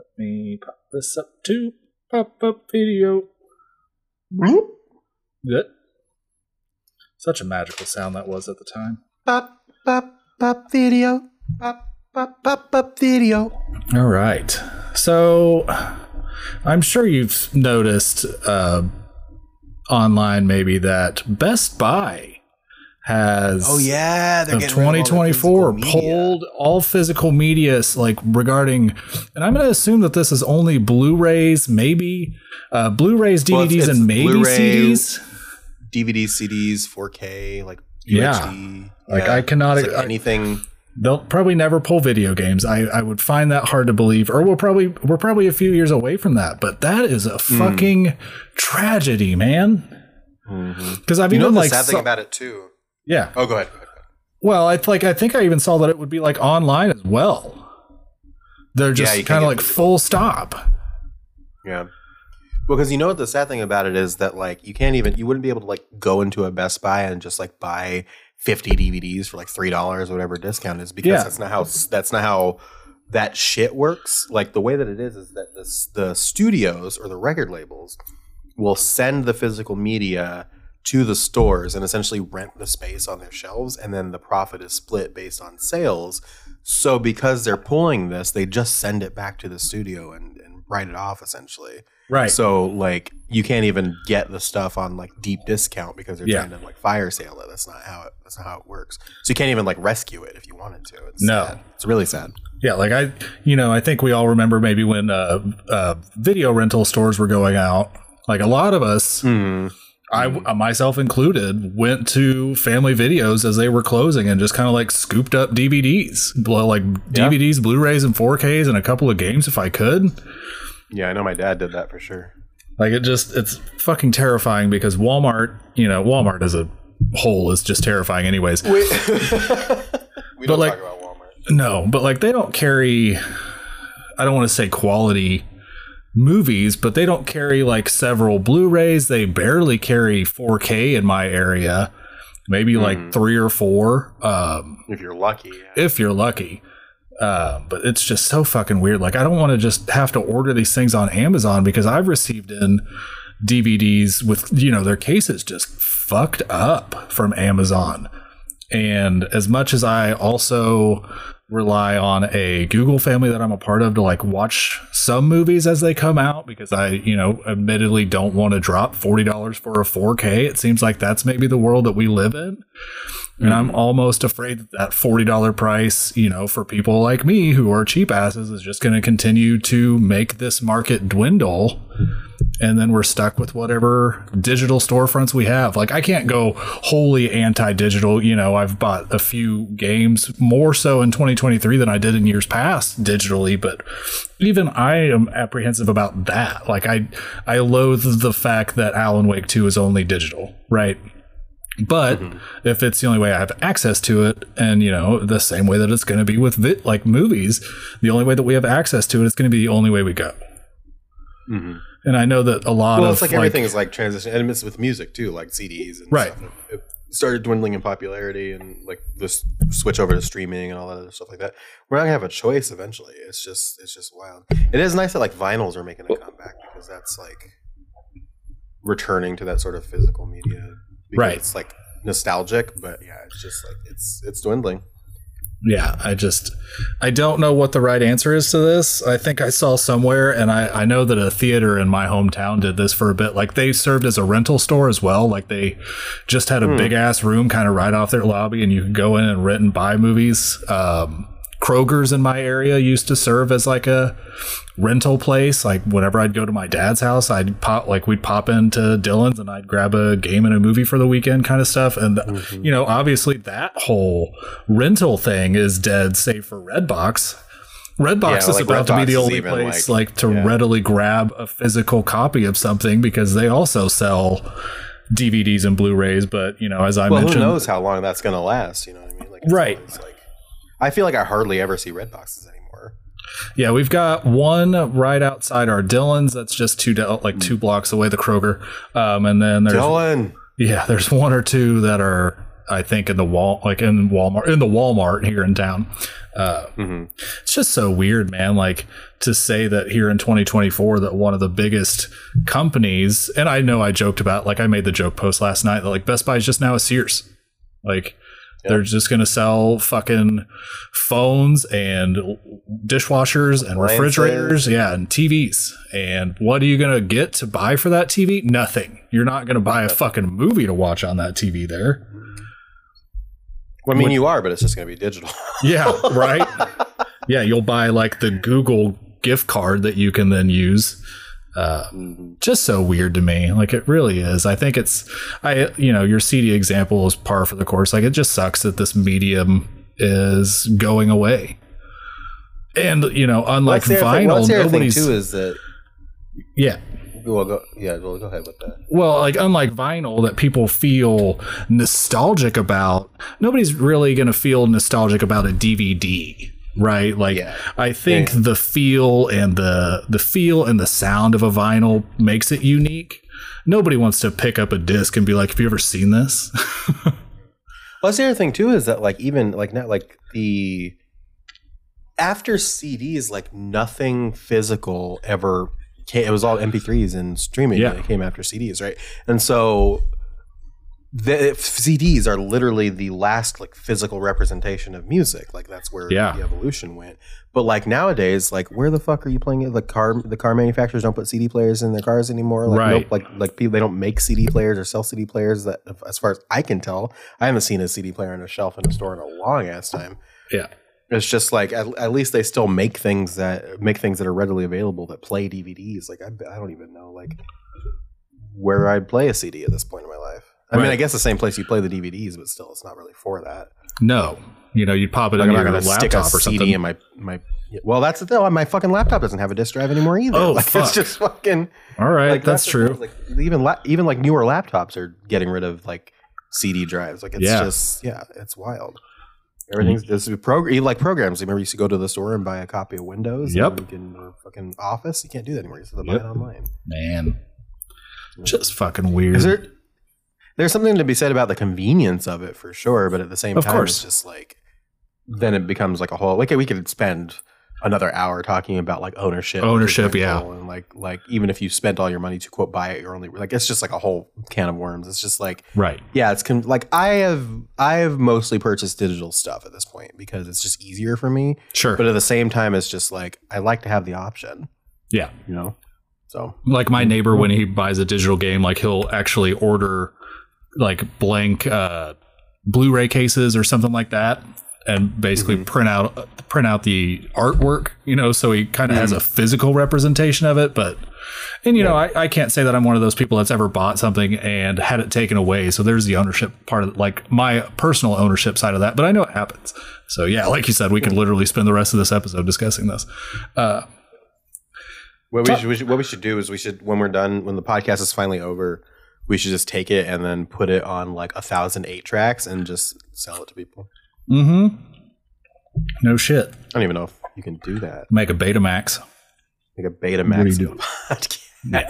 Let me pop this up to pop-up video. Good. Such a magical sound that was at the time. Pop, pop, pop video. Pop, pop, pop, pop video. All right. So I'm sure you've noticed online maybe that Best Buy has they're of 2024 pulled all physical media like regarding, and I'm going to assume that this is only Blu-rays, maybe Blu-rays, DVDs, and maybe Blu-ray, CDs. DVDs, CDs, 4K, like Yeah. UHD. Like I cannot like anything. They'll probably never pull video games. I would find that hard to believe. Or we're probably a few years away from that. But that is a fucking tragedy, man. Because I've even the like sad thing about it too. Yeah. Oh, go ahead. Well, I think I even saw that it would be like online as well. They're just kind of like full stop. Yeah. Well, because you know what the sad thing about it is that like you wouldn't be able to like go into a Best Buy and just like buy 50 DVDs for like $3 or whatever discount is, because that's not how that shit works. Like the way that it is that the studios or the record labels will send the physical media to the stores and essentially rent the space on their shelves, and then the profit is split based on sales. So because they're pulling this, they just send it back to the studio and write it off essentially. Right. So like you can't even get the stuff on like deep discount because they're trying to like fire sale it. That's not how it works. So you can't even like rescue it if you wanted to. It's sad. It's really sad. Yeah, like I think we all remember maybe when video rental stores were going out. Like a lot of us, I myself included, went to Family Videos as they were closing and just kind of like scooped up DVDs, like DVDs, Blu-rays, and 4Ks, and a couple of games if I could. Yeah, I know my dad did that for sure. Like it's fucking terrifying because Walmart as a whole is just terrifying anyways. We don't talk about Walmart. No, but like they don't carry, I don't want to say quality movies, but they don't carry like several Blu-rays. They barely carry 4K in my area, maybe like 3 or 4. If you're lucky. But it's just so fucking weird. Like I don't want to just have to order these things on Amazon because I've received in DVDs with, their cases just fucked up from Amazon. And as much as I also rely on a Google family that I'm a part of to like watch some movies as they come out, because I, admittedly don't want to drop $40 for a 4K. It seems like that's maybe the world that we live in. And I'm almost afraid that $40 price, for people like me who are cheap asses is just going to continue to make this market dwindle. And then we're stuck with whatever digital storefronts we have. Like I can't go wholly anti-digital. I've bought a few games more so in 2023 than I did in years past digitally. But even I am apprehensive about that. Like I loathe the fact that Alan Wake 2 is only digital, right? But if it's the only way I have access to it, and the same way that it's going to be with like movies, the only way that we have access to it is going to be the only way we go. And I know that a lot of it's like everything is like transition, and it's with music too, like CDs and stuff. It started dwindling in popularity, and like this switch over to streaming and all that other stuff like that. We're not gonna have a choice eventually. It's just wild. It is nice that like vinyls are making a comeback, because that's like returning to that sort of physical media. Because it's like nostalgic, but yeah, it's just like it's dwindling. Yeah, I don't know what the right answer is to this. I think I saw somewhere, and I know that a theater in my hometown did this for a bit. Like they served as a rental store as well. Like they just had a big ass room kind of right off their lobby, and you could go in and rent and buy movies. Kroger's in my area used to serve as like a rental place. Like whenever I'd go to my dad's house, we'd pop into Dillon's and I'd grab a game and a movie for the weekend kind of stuff. And, obviously that whole rental thing is dead, save for Redbox. Redbox is about to be the only place to readily grab a physical copy of something, because they also sell DVDs and Blu-rays. But, as I mentioned, who knows how long that's going to last? You know what I mean? Like, right. I feel like I hardly ever see Redboxes anymore. Yeah, we've got one right outside our Dillon's. That's just 2 blocks away, the Kroger. And then there's Dillon. Yeah, there's 1 or 2 that are I think in the Walmart here in town. It's just so weird, man. Like to say that here in 2024 that one of the biggest companies, and I know I joked about, like I made the joke post last night that like Best Buy is just now a Sears. Like they're just going to sell fucking phones and dishwashers and refrigerators, and TVs. And what are you going to get to buy for that TV? Nothing. You're not going to buy a fucking movie to watch on that TV there. Well, I mean, you are, but it's just going to be digital. Yeah, right? Yeah, you'll buy like the Google gift card that you can then use. Just so weird to me. Like it really is. I think your CD example is par for the course. Like it just sucks that this medium is going away. And unlike vinyl, nobody's thing too is that yeah. Well, go ahead with that. Well, like unlike vinyl that people feel nostalgic about, nobody's really going to feel nostalgic about a DVD. Right, like I think the feel and the sound of a vinyl makes it unique. Nobody wants to pick up a disc and be like, "Have you ever seen this?" Well, that's the other thing too is that like even like not like the after CDs, like nothing physical ever came. It was all MP3s and streaming that came after CDs, right? And so the CDs are literally the last like physical representation of music. Like that's where the evolution went. But like nowadays, like where the fuck are you playing it? The car manufacturers don't put CD players in their cars anymore. Like like people, they don't make CD players or sell CD players. That as far as I can tell, I haven't seen a CD player on a shelf in a store in a long ass time. Yeah. It's just like at least they still make things that are readily available that play DVDs. Like I don't even know like where I'd play a CD at this point in my life. I mean, I guess the same place you play the DVDs, but still, it's not really for that. No, you'd pop it in your laptop or something. In my well, that's the thing. My fucking laptop doesn't have a disc drive anymore either. Oh, like, fuck. It's just fucking. All right, like, that's true. Like even like newer laptops are getting rid of like CD drives. Like it's just it's wild. Everything's just like programs. Remember, you used to go to the store and buy a copy of Windows. Yep. Or fucking Office. You can't do that anymore. You have to buy it online. Man, just fucking weird. There's something to be said about the convenience of it for sure, but at the same time, it's just like then it becomes like a whole. Like we could spend another hour talking about like ownership, and like even if you spent all your money to quote buy it, you're only like it's just like a whole can of worms. It's just like it's like I have mostly purchased digital stuff at this point because it's just easier for me. Sure, but at the same time, it's just like I like to have the option. Yeah, So like my neighbor when he buys a digital game, like he'll actually order like blank Blu-ray cases or something like that and basically print out the artwork, so he kind of has a physical representation of it. But I can't say that I'm one of those people that's ever bought something and had it taken away, so there's the ownership part of like my personal ownership side of that, but I know it happens. So like you said, we could literally spend the rest of this episode discussing this. What we should do is when we're done, when the podcast is finally over, we should just take it and then put it on like 1,008 tracks and just sell it to people. No shit. I don't even know if you can do that. Make a Betamax. Make a Betamax podcast.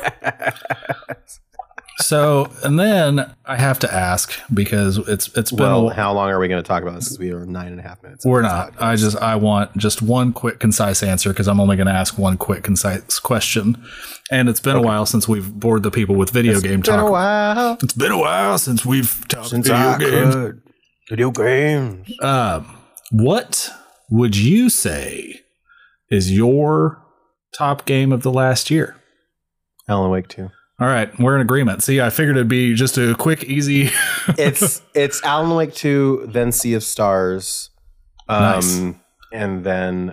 So, and then I have to ask because it's been how long are we going to talk about this? Because we are 9.5 minutes. We're not. I want just one quick, concise answer because I'm only going to ask one quick, concise question. And it's been a while since we've bored the people with video game talk. It's been a while since we've talked video games. What would you say is your top game of the last year? Alan Wake 2. All right, we're in agreement. See, I figured it'd be just a quick, easy. It's Alan Wake 2, then Sea of Stars, nice. And then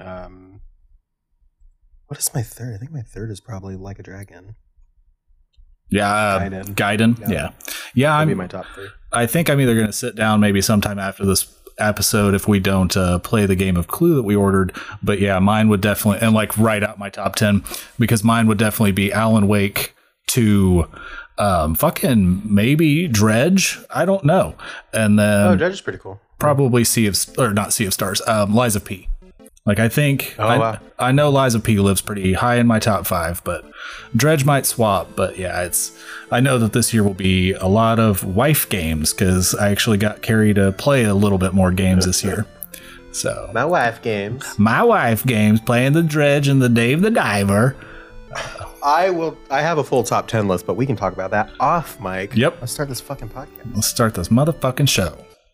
what is my third? I think my third is probably Like a Dragon. Yeah, Gaiden. Yeah. That'd be my top 3. I think I'm either going to sit down maybe sometime after this episode if we don't play the game of Clue that we ordered. But yeah, mine would definitely, and like write out my top 10 because mine would definitely be Alan Wake to fucking maybe Dredge. I don't know. And then Dredge is pretty cool. Probably Lies of P. Like, I think wow. I know Liza P lives pretty high in my top 5, but Dredge might swap. But yeah, I know that this year will be a lot of wife games because I actually got Carrie to play a little bit more games this year. So my wife games playing the Dredge and the Dave the Diver. I have a full top 10 list, but we can talk about that off mic. Yep. Let's start this fucking podcast. Let's start this motherfucking show.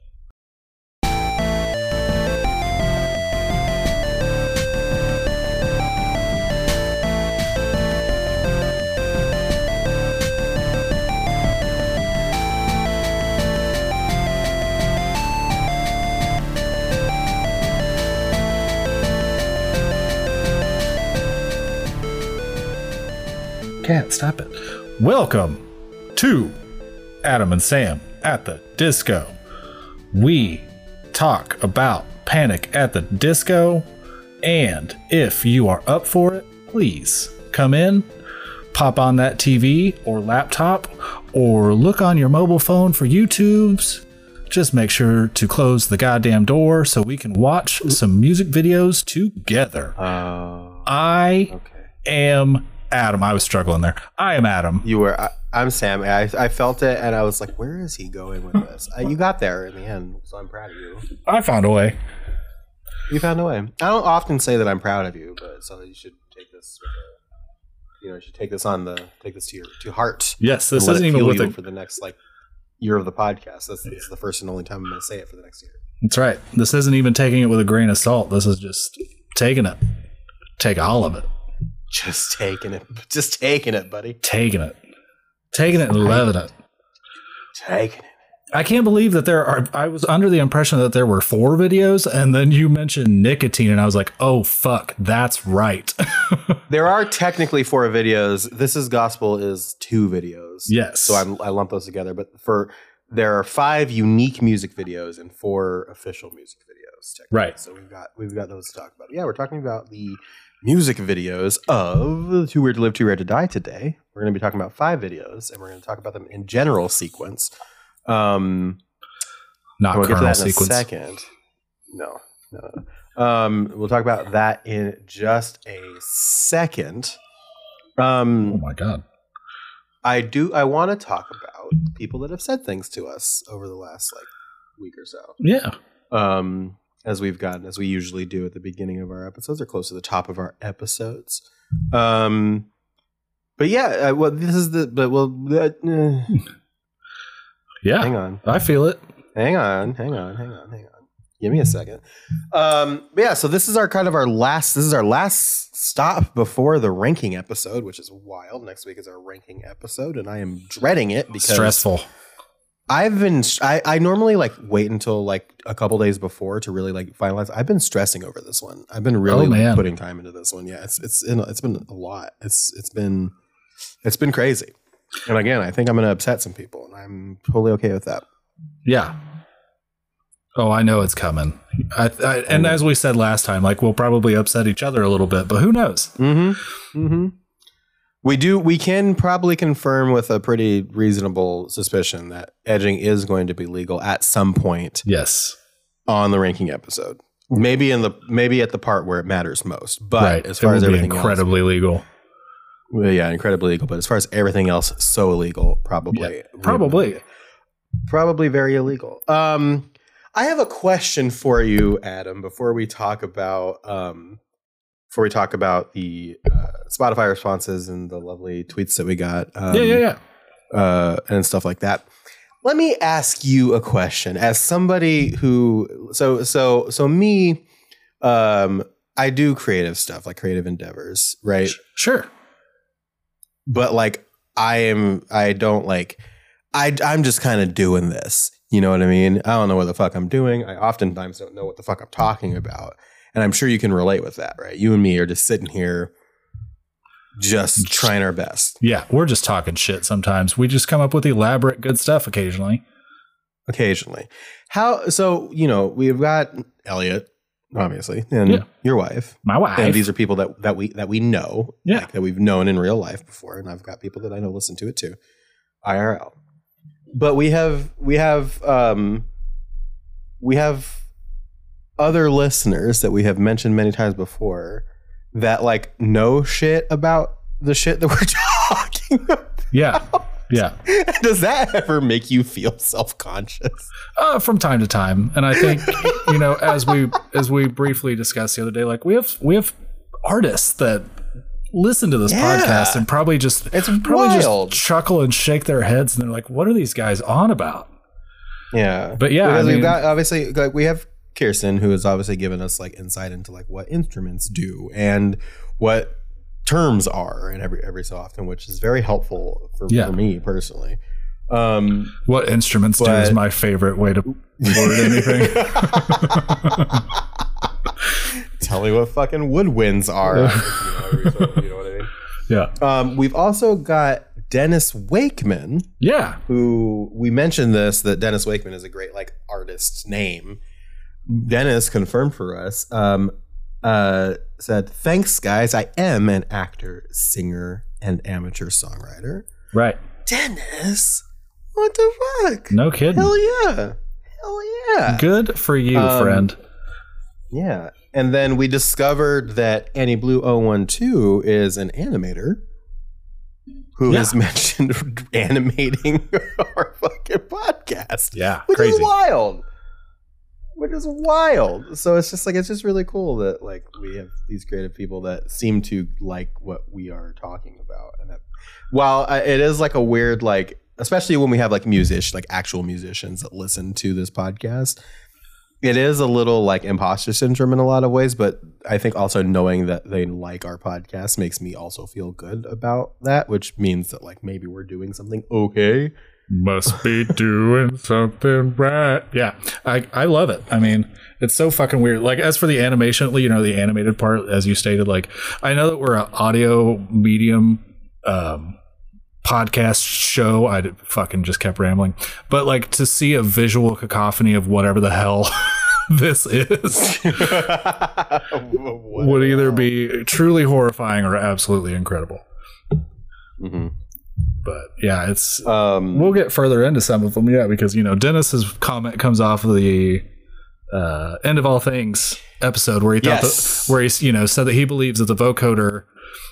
Cat, stop it. Welcome to Adam and Sam at the Disco. We talk about Panic at the Disco, and if you are up for it, please come in, pop on that TV or laptop, or look on your mobile phone for YouTubes. Just make sure to close the goddamn door so we can watch some music videos together. I am Adam. I was struggling there. I am Adam. You were. I'm Sam. I felt it, and I was like, "Where is he going with this?" You got there in the end, so I'm proud of you. I found a way. You found a way. I don't often say that I'm proud of you, but so you should take this. You should take this to heart. Yes, this isn't even with for the next year of the podcast. That's the first and only time I'm going to say it for the next year. That's right. This isn't even taking it with a grain of salt. This is just taking it. Take all of it. Just taking it. Just taking it, buddy. Taking it. Taking it and loving it. Taking it. I can't believe that I was under the impression that there were 4 videos, and then you mentioned nicotine, and I was like, oh, fuck, that's right. There are technically 4 videos. This is Gospel is 2 videos. Yes. So I lump those together. But there are 5 unique music videos and 4 official music videos. Right. So we've got those to talk about. Yeah, we're talking about the music videos of Too Weird to Live, Too Rare to Die today. We're going to be talking about 5 videos, and we're going to talk about them in general sequence. Not we'll get to that in sequence. a second. No. We'll talk about that in just a second. Oh my God. I want to talk about people that have said things to us over the last week or so. Yeah. As we usually do at the beginning of our episodes or close to the top of our episodes. But yeah, yeah. Hang on. I feel it. Hang on. Give me a second. Yeah, so this is our last stop before the ranking episode, which is wild. Next week is our ranking episode, and I am dreading it because stressful. I normally wait until a couple days before to really finalize. I've been stressing over this one. I've been really putting time into this one. Yeah, it's been a lot. It's been crazy. And again, I think I'm going to upset some people, and I'm totally okay with that. Yeah. Oh, I know it's coming. And as we said last time, we'll probably upset each other a little bit, but who knows? Mm-hmm. Mm-hmm. We can probably confirm with a pretty reasonable suspicion that edging is going to be legal at some point. Yes. On the ranking episode. Maybe at the part where it matters most. But right. As far as everything incredibly else, legal. Well, yeah, incredibly legal. But as far as everything else, so illegal, probably. Yeah, probably very illegal. I have a question for you, Adam, before we talk about the Spotify responses and the lovely tweets that we got. And stuff like that. Let me ask you a question. As somebody who, so me, I do creative stuff, creative endeavors, right? Sure. But I'm just kind of doing this. You know what I mean? I don't know what the fuck I'm doing. I oftentimes don't know what the fuck I'm talking about. And I'm sure you can relate with that, right? You and me are just sitting here just trying our best. Yeah, we're just talking shit sometimes. We just come up with elaborate good stuff occasionally. We've got Elliot, obviously, and your wife. My wife. And these are people that we know, that we've known in real life before, and I've got people that I know listen to it too, IRL. But we have other listeners that we have mentioned many times before that like know shit about the shit that we're talking about. Yeah. Yeah. Does that ever make you feel self-conscious? From time to time. And I think, you know, as we briefly discussed the other day, like we have artists that listen to this podcast and probably just chuckle and shake their heads and they're like, what are these guys on about? Yeah. But yeah, because we've got obviously like we have Kirsten, who has obviously given us like insight into like what instruments do and what terms are and every so often, which is very helpful for me personally. What instruments do is my favorite way to word anything. Tell me what fucking woodwinds are. You know what I mean? Yeah. We've also got Dennis Wakeman. Yeah. Who we mentioned that Dennis Wakeman is a great like artist's name. Dennis confirmed for us. Said, thanks, guys. I am an actor, singer, and amateur songwriter. Right. Dennis, what the fuck? No kidding. Hell yeah. Hell yeah. Good for you, friend. Yeah. And then we discovered that Annie Blue 012 is an animator who has mentioned animating our fucking podcast. Yeah. Which crazy. is wild. Which is wild. So it's just really cool that like we have these creative people that seem to like what we are talking about. And that, while it is like a weird, like, especially when we have like actual musicians that listen to this podcast, it is a little like imposter syndrome in a lot of ways. But I think also knowing that they like our podcast makes me also feel good about that, which means that like maybe we're doing something okay. Must be doing something right. Yeah, I love it. I mean, it's so fucking weird. Like, as for the animation, you know, the animated part, as you stated, like, I know that we're an audio medium podcast show. I fucking just kept rambling. But, like, to see a visual cacophony of whatever the hell this is would either be truly horrifying or absolutely incredible. Mm-hmm. But yeah, it's we'll get further into some of them, because Dennis's comment comes off of the End of All Things episode where he thought where he said that he believes that the vocoder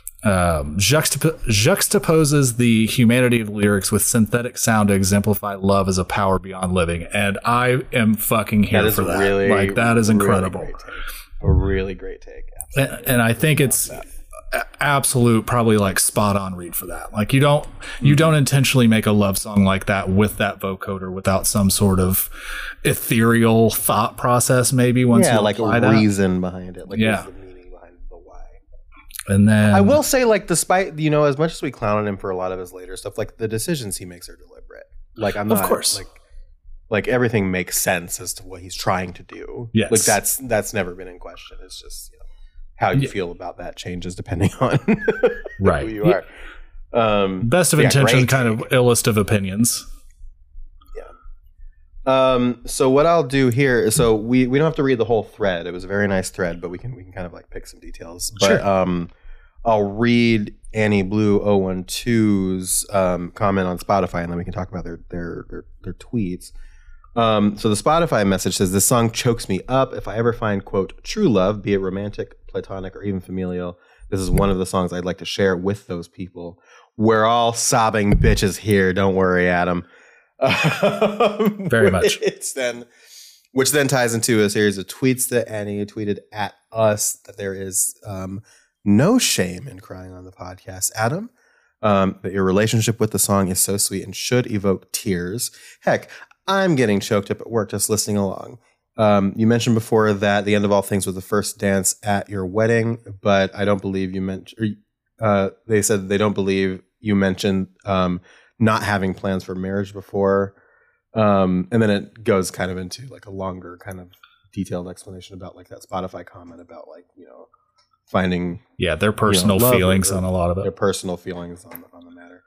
juxtaposes the humanity of lyrics with synthetic sound to exemplify love as a power beyond living, and I am fucking here for that. Really, like, that is incredible. Really a really great take, and I think it's absolute, probably like spot on read for that. Like, you don't intentionally make a love song like that with that vocoder without some sort of ethereal thought process, maybe once you like apply a that reason behind it, like what's the meaning behind the why. And then I will say, like, despite as much as we clown on him for a lot of his later stuff, like the decisions he makes are deliberate. Like, I'm not, of course, like everything makes sense as to what he's trying to do. Yes, like that's never been in question. It's just how you feel about that changes depending on who you are. Best of intention, kind of illest of opinions. Yeah. So what I'll do here, so we don't have to read the whole thread. It was a very nice thread, but we can kind of like pick some details. But sure. I'll read Annie Blue 012's comment on Spotify, and then we can talk about their tweets. So the Spotify message says, "This song chokes me up. If I ever find, quote, true love, be it romantic, platonic, or even familial, this is one of the songs I'd like to share with those people. We're all sobbing bitches here. Don't worry, Adam." Very much. Which then ties into a series of tweets that Annie tweeted at us that there is no shame in crying on the podcast, Adam. That your relationship with the song is so sweet and should evoke tears. Heck, I'm getting choked up at work just listening along. You mentioned before that The End of All Things was the first dance at your wedding, but I don't believe you mentioned. They said they don't believe you mentioned not having plans for marriage before, and then it goes kind of into like a longer, kind of detailed explanation about like that Spotify comment about like finding their personal feelings on a lot of it. Their personal feelings on the matter.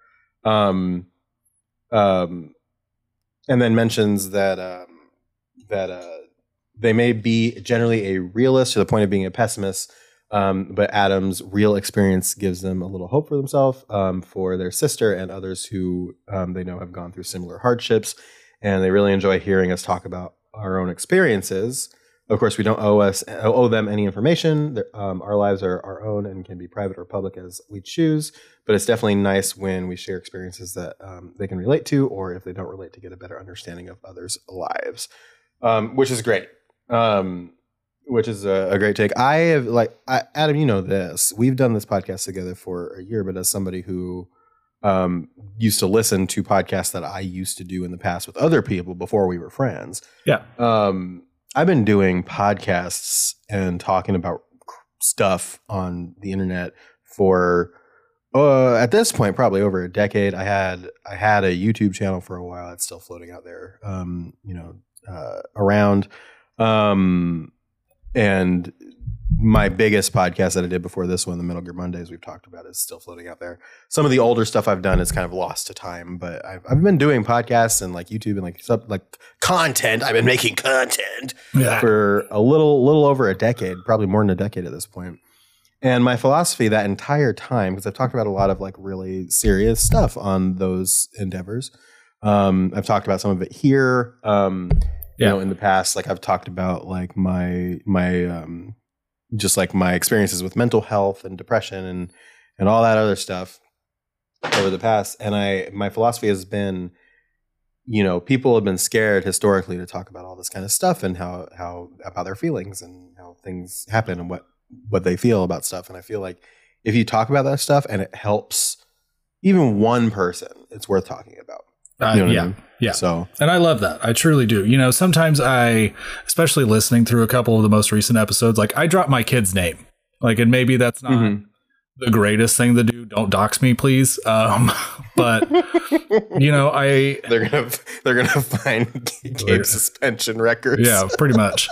And then mentions that they may be generally a realist to the point of being a pessimist, but Adam's real experience gives them a little hope for themselves, for their sister and others who they know have gone through similar hardships, and they really enjoy hearing us talk about our own experiences. Of course, we don't owe them any information. Our lives are our own and can be private or public as we choose. But it's definitely nice when we share experiences that they can relate to, or if they don't relate, to get a better understanding of others' lives, which is great. Which is a great take. Adam, you know this. We've done this podcast together for a year, but as somebody who used to listen to podcasts that I used to do in the past with other people before we were friends. Yeah. I've been doing podcasts and talking about stuff on the internet for at this point probably over a decade. I had a YouTube channel for a while. It's still floating out there, around. And my biggest podcast that I did before this one, the Metal Gear Mondays we've talked about, is still floating out there. Some of the older stuff I've done is kind of lost to time, but I've been doing podcasts and like YouTube and like content. I've been making content for a little over a decade, probably more than a decade at this point. And my philosophy that entire time, because I've talked about a lot of like really serious stuff on those endeavors. I've talked about some of it here. You know, in the past, like I've talked about like my just like my experiences with mental health and depression and all that other stuff over the past. And my philosophy has been, you know, people have been scared historically to talk about all this kind of stuff and how about their feelings and how things happen and what they feel about stuff. And I feel like if you talk about that stuff and it helps even one person, it's worth talking about. You know what I mean? Yeah. So, and I love that. I truly do. You know, sometimes especially listening through a couple of the most recent episodes, like I drop my kid's name, like, and maybe that's not the greatest thing to do. Don't dox me, please. But you know, they're gonna find Gabe's suspension records. Yeah, pretty much.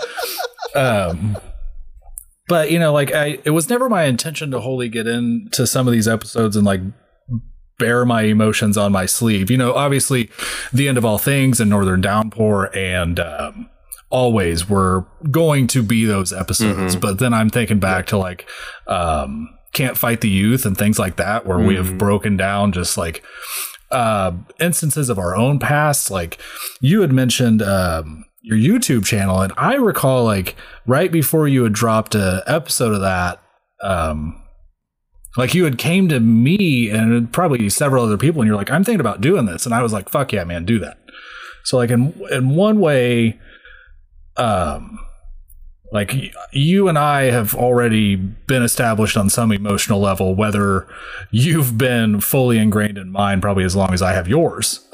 But you know, like it was never my intention to wholly get into some of these episodes and like bear my emotions on my sleeve. You know, obviously The End of All Things and Northern Downpour and Always were going to be those episodes. But then I'm thinking back to like Can't Fight the Youth and things like that, where we have broken down just like instances of our own past. Like you had mentioned your YouTube channel, and I recall like right before you had dropped an episode of that, like you had came to me and probably several other people and you're like, I'm thinking about doing this. And I was like, fuck yeah, man, do that. So like in one way, like you and I have already been established on some emotional level, whether you've been fully ingrained in mine probably as long as I have yours.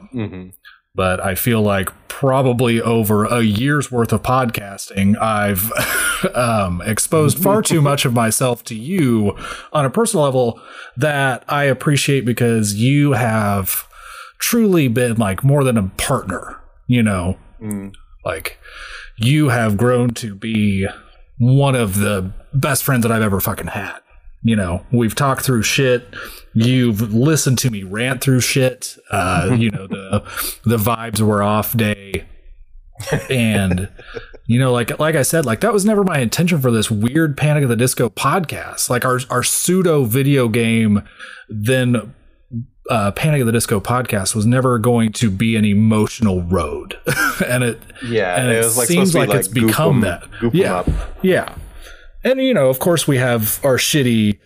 But I feel like probably over a year's worth of podcasting, I've exposed far too much of myself to you on a personal level that I appreciate, because you have truly been like more than a partner, you know, like you have grown to be one of the best friends that I've ever fucking had. You know, we've talked through shit. You've listened to me rant through shit. You know, the vibes were off day. And, you know, like I said, like that was never my intention for this weird Panic at the Disco podcast. Like our pseudo video game, then Panic at the Disco podcast was never going to be an emotional road. And it was like seems like it's become that. Yeah. Yeah. And, you know, of course, we have our shitty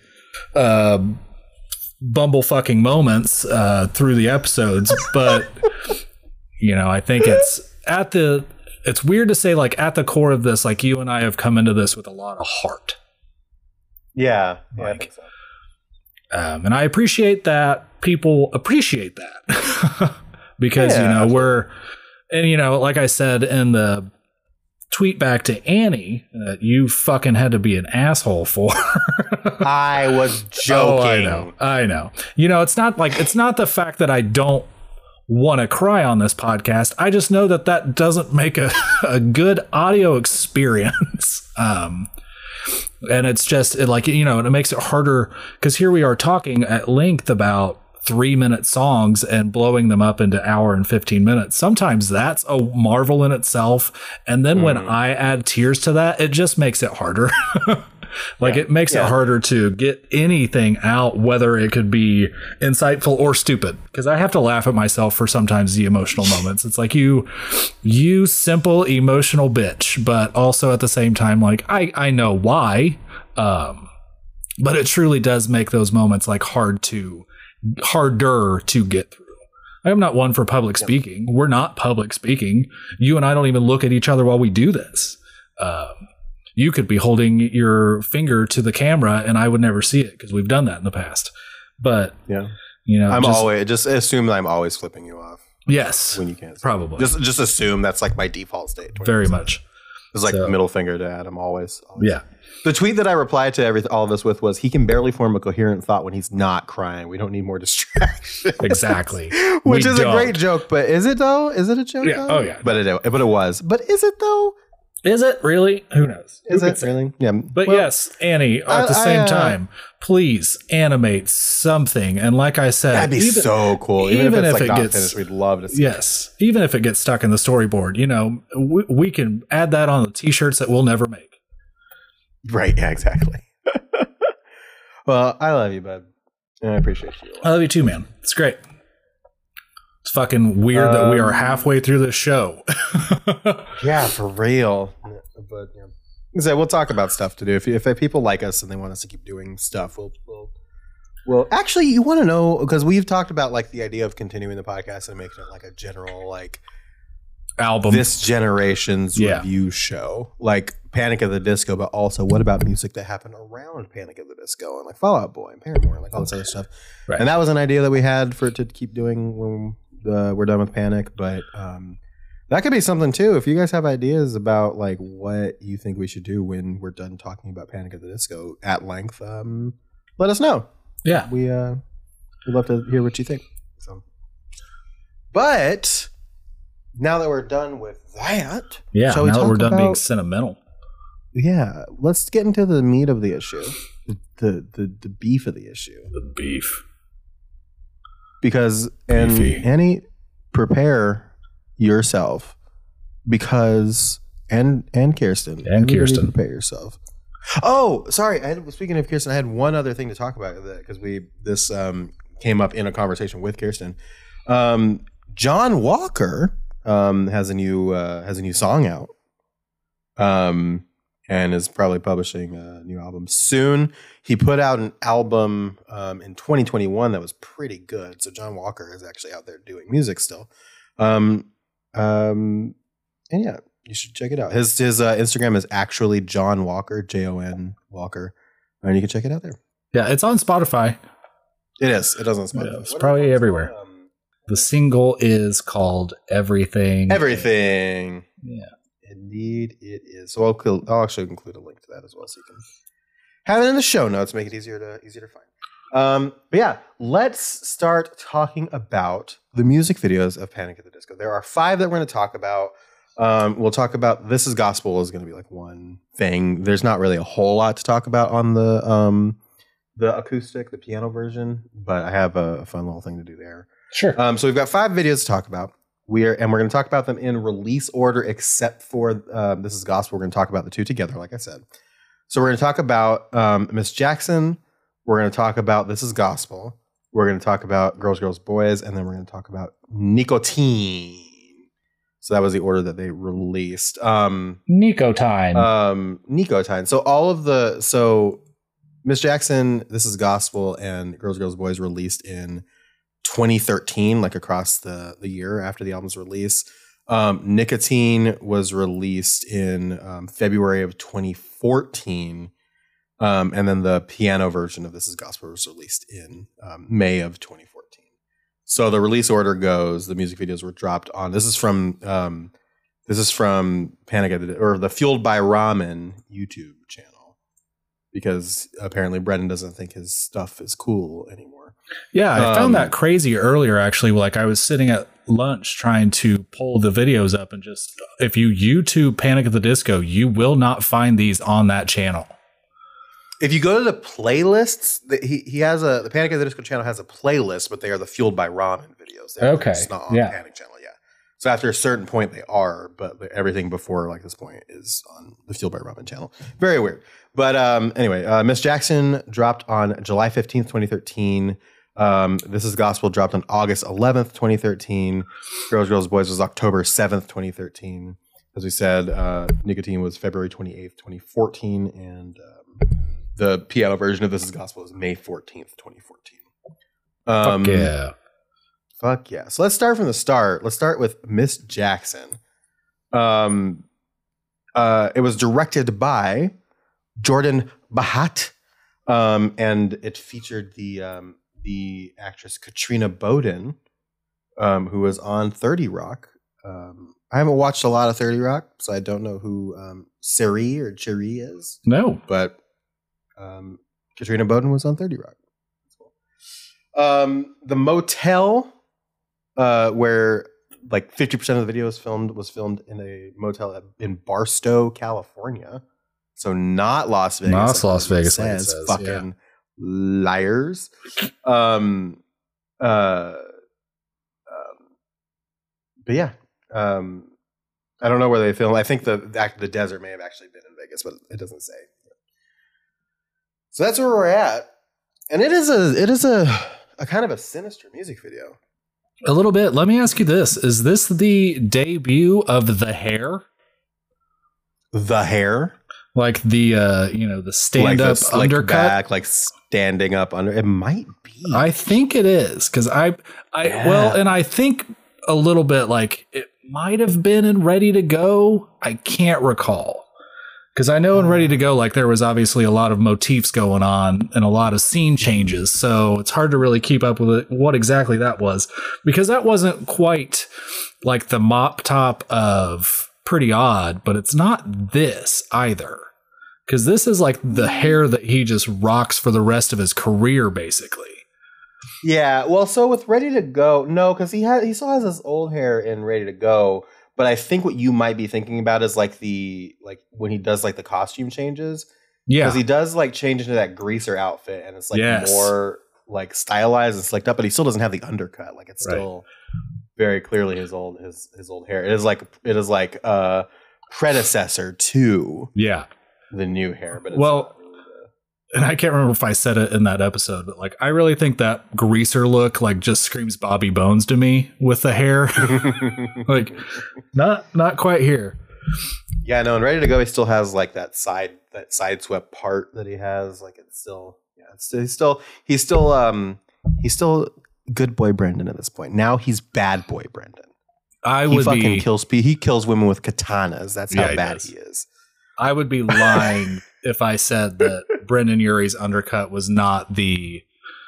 bumblefucking moments through the episodes. But, you know, I think it's weird to say, like, at the core of this, like, you and I have come into this with a lot of heart. Yeah. Like, I think so. And I appreciate that people appreciate that. Because, you know, you know, like I said in the tweet back to Annie that you fucking had to be an asshole for. I was joking. Oh, I know. You know, it's not the fact that I don't want to cry on this podcast. I just know that doesn't make a good audio experience. And it's just like, you know, it makes it harder because here we are talking at length about 3-minute songs and blowing them up into hour and 15 minutes. Sometimes that's a marvel in itself. And then when I add tears to that, it just makes it harder. Like it makes it harder to get anything out, whether it could be insightful or stupid. Because I have to laugh at myself for sometimes the emotional moments. It's like you simple emotional bitch, but also at the same time, like I know why. But it truly does make those moments like harder to get through. I'm not one for public speaking. We're not public speaking. You and I don't even look at each other while we do this. You could be holding your finger to the camera and I would never see it because we've done that in the past. But I'm always just assume that I'm always flipping you off. Yes, when you can't. Probably just assume that's like my default state. Very much. It's like the middle finger to Adam always. Yeah. The tweet that I replied to all of this with was, he can barely form a coherent thought when he's not crying. We don't need more distraction. Exactly. Which is a great joke, but is it though? Is it a joke? Yeah. Though? Oh yeah. But it was. But is it though? Is it really? Who knows? Is it really? Yeah. But yes, Annie, at the same time, please animate something. And like I said, that'd be so cool. Even if it's not finished, we'd love to see. Yes. Even if it gets stuck in the storyboard, we can add that on the t-shirts that we'll never make. Right. Yeah, exactly. Well, I love you, bud. And I appreciate you. I love you too, man. It's great. It's fucking weird that we are halfway through this show. Yeah, for real. But so we'll talk about stuff to do. If people like us and they want us to keep doing stuff, we'll actually, you want to know, because we've talked about like the idea of continuing the podcast and making it like a general like album, this generation's review show, like Panic at the Disco, but also what about music that happened around Panic at the Disco and like Fall Out Boy and Paramore and like all this other stuff. Right. And that was an idea that we had to keep doing when we're done with Panic, but that could be something too. If you guys have ideas about like what you think we should do when we're done talking about Panic at the Disco at length, let us know. Yeah, we'd love to hear what you think. So, but now that we're done with that, now that we're done being sentimental, let's get into the meat of the issue, the beef of the issue, the beef. Because Annie, prepare yourself, because and Kirsten prepare yourself. Oh, sorry. Speaking of Kirsten, I had one other thing to talk about because this came up in a conversation with Kirsten. John Walker has a new song out, and is probably publishing a new album soon. He put out an album in 2021 that was pretty good. So John Walker is actually out there doing music still. And yeah, you should check it out. His Instagram is actually John Walker, Jon Walker, and you can check it out there. Yeah, it's on Spotify. It is. It does on Spotify. Yeah, it's probably everywhere. The single is called Everything. Everything. Yeah. Indeed, it is. So I'll actually include a link to that as well, so you can have it in the show notes. Make it easier to find. But yeah, let's start talking about the music videos of Panic at the Disco. There are 5 that we're going to talk about. We'll talk about This Is Gospel is going to be like one thing. There's not really a whole lot to talk about on the acoustic, the piano version, but I have a fun little thing to do there. Sure. So we've got 5 videos to talk about. We're going to talk about them in release order, except for This Is Gospel. We're going to talk about the 2 together, like I said. So we're going to talk about Miss Jackson. We're going to talk about This Is Gospel. We're going to talk about Girls, Girls, Boys. And then we're going to talk about Nicotine. So that was the order that they released. Nicotine. Nicotine. So Miss Jackson, This Is Gospel, and Girls, Girls, Boys released in 2013, like across the year after the album's release. Nicotine was released in February of 2014. And then the piano version of This Is Gospel was released in May of 2014. So the release order goes, the music videos were dropped on, this is from Panic at the Fueled by Ramen YouTube channel, because apparently Brendan doesn't think his stuff is cool anymore. Yeah, I found that crazy earlier, actually. Like, I was sitting at lunch trying to pull the videos up, and just, if you YouTube Panic at the Disco, you will not find these on that channel. If you go to the playlists, he has the Panic at the Disco channel has a playlist, but they are the Fueled by Ramen videos. Okay. It's not on the Panic channel, yeah. So after a certain point, they are, but everything before like this point is on the Fueled by Ramen channel. Very weird. But anyway, Miss Jackson dropped on July 15th, 2013. This is Gospel dropped on August 11th, 2013. Girls, Boys was October 7th, 2013. As we said, Nicotine was February 28th, 2014. And the piano version of This is Gospel is May 14th, 2014. Fuck yeah. Fuck yeah. So let's start from the start. Let's start with Miss Jackson. It was directed by Jordan Bahat, and it featured the actress Katrina Bowden, who was on 30 Rock. I haven't watched a lot of 30 Rock, so I don't know who Siri or Cherie is. No. But Katrina Bowden was on 30 Rock. The motel where like 50% of the video was filmed in a motel in Barstow, California. So not Las Vegas. Not Las Vegas, like it says. Fucking liars. But yeah. I don't know where they filmed. I think the desert may have actually been in Vegas, but it doesn't say. So that's where we're at. And it is a kind of a sinister music video. A little bit. Let me ask you this. Is this the debut of The Hair? The Hair? Like the the stand-up like undercut? Back, like standing up under. It might be. I think it is. Because and I think a little bit like it might have been in Ready to Go. I can't recall. Because I know in Ready to Go, like there was obviously a lot of motifs going on and a lot of scene changes. So it's hard to really keep up with what exactly that was. Because that wasn't quite like the mop top of Pretty Odd, but it's not this either. Because this is like the hair that he just rocks for the rest of his career, basically. Yeah, well, so with Ready to Go, no, because he still has this old hair in Ready to Go. But I think what you might be thinking about is like when he does like the costume changes. Yeah. Because he does like change into that greaser outfit and it's like more like stylized and slicked up, but he still doesn't have the undercut. Like it's still very clearly his old hair. It is like predecessor to the new hair. But it's not really and I can't remember if I said it in that episode, but like I really think that greaser look like just screams Bobby Bones to me with the hair. Like not quite here. Yeah, no, and Ready to Go he still has like that side swept part that he has. Like it's still he's still good boy Brendan at this point. Now he's bad boy Brendan. He kills women with katanas. That's how bad he is. I would be lying if I said that Brendan Urie's undercut was not the,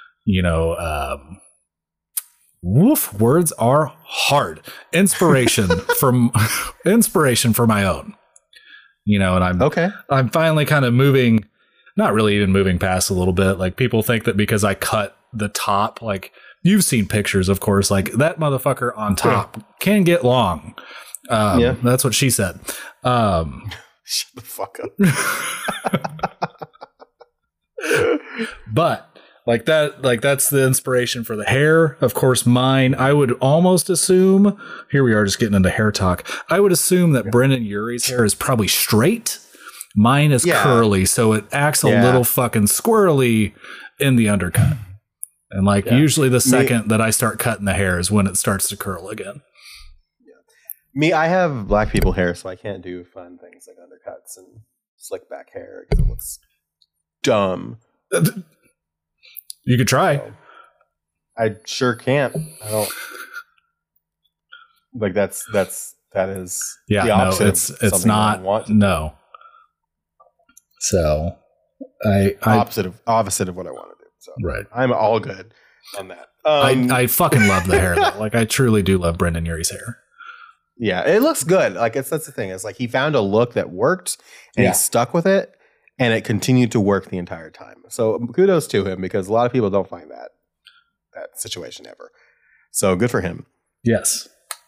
words are hard. Inspiration for my own, and I'm finally kind of moving, not really even moving past a little bit. Like people think that because I cut the top, like you've seen pictures, of course, like that motherfucker on top can get long. That's what she said. Shut the fuck up. But that's the inspiration for the hair. Of course, mine, I would almost assume, here we are just getting into hair talk. I would assume that Brendan Urie's hair is probably straight. Mine is curly, so it acts a little fucking squirrely in the undercut. And usually the second that I start cutting the hair is when it starts to curl again. I have black people hair, so I can't do fun things like undercuts and slick back hair because it looks dumb. You could try. So, I sure can't. I don't like that is the opposite. No, it's not. I want. No. So opposite of what I want to do. So I'm all good on that. I fucking love the hair though. Like I truly do love Brendan Urie's hair. Yeah, it looks good. Like that's the thing. It's like he found a look that worked and he stuck with it and it continued to work the entire time. So kudos to him because a lot of people don't find that situation ever. So good for him. Yes.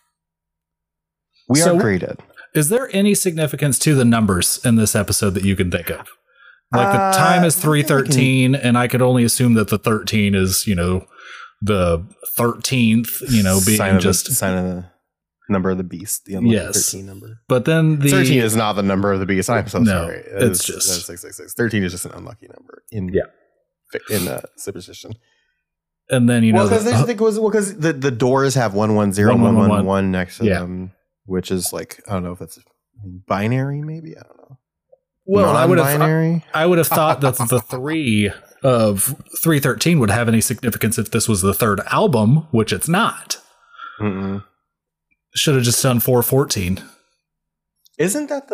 We are graded. Is there any significance to the numbers in this episode that you can think of? Like the time is 3:13 and I could only assume that the 13 is, the 13th, being sign Number of the beast, the unlucky Yes. 13 number. But then the 13 is not the number of the beast. I'm so No, sorry. it's just- that's 666. 13 is just an unlucky number in superstition. and then Well, because the doors have 110 111 next to them, which is like, I don't know if that's binary. Maybe, I don't know. well, I would have thought thought that the 3 of 313 would have any significance if this was the third album, which it's not. Mm-mm. Should have just done 414. Isn't that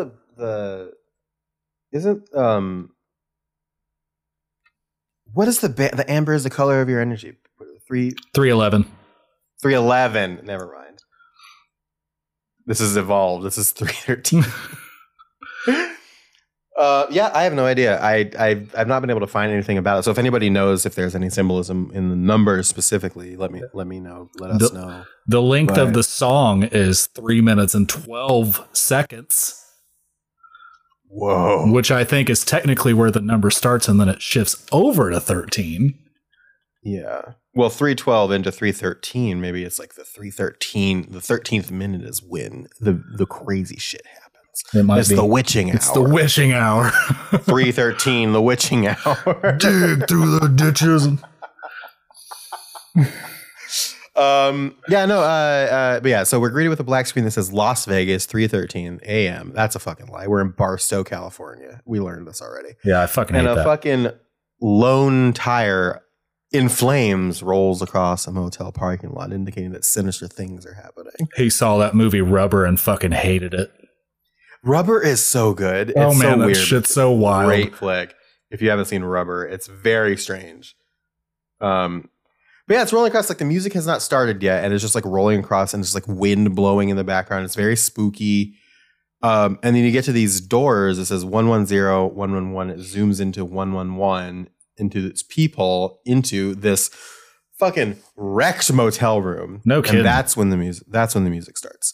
what is the amber is the color of your energy? 311. 311. Never mind. This is evolved. This is 313. Yeah, I have no idea. I've not been able to find anything about it. So if anybody knows if there's any symbolism in the numbers specifically, let me know. Let us know. The length of the song is 3 minutes and 12 seconds. Whoa. Which I think is technically where the number starts, and then it shifts over to 13. Yeah. Well, 312 into 313, maybe it's like the 313, the 13th minute is when the crazy shit happens. It might It's be. the witching hour. It's the wishing hour. 313, the witching hour. Dig through the ditches. But yeah, so we're greeted with a black screen that says Las Vegas 3:13 a.m. That's a fucking lie. We're in Barstow, California. We learned this already. Yeah, I fucking hate And a that. fucking lone tire in flames rolls across a motel parking lot, indicating that sinister things are happening. He saw that movie Rubber and fucking hated it. Rubber is so good. Oh It's man, so that weird. shit's so wild. Great flick. If you haven't seen Rubber, it's very strange. But yeah, it's rolling across. Like the music has not started yet, and it's just like rolling across, and it's like wind blowing in the background. It's very spooky. And then you get to these doors. It says 110, 111. It zooms into 111 into its peephole into this fucking wrecked motel room. No kidding. And that's when the music starts.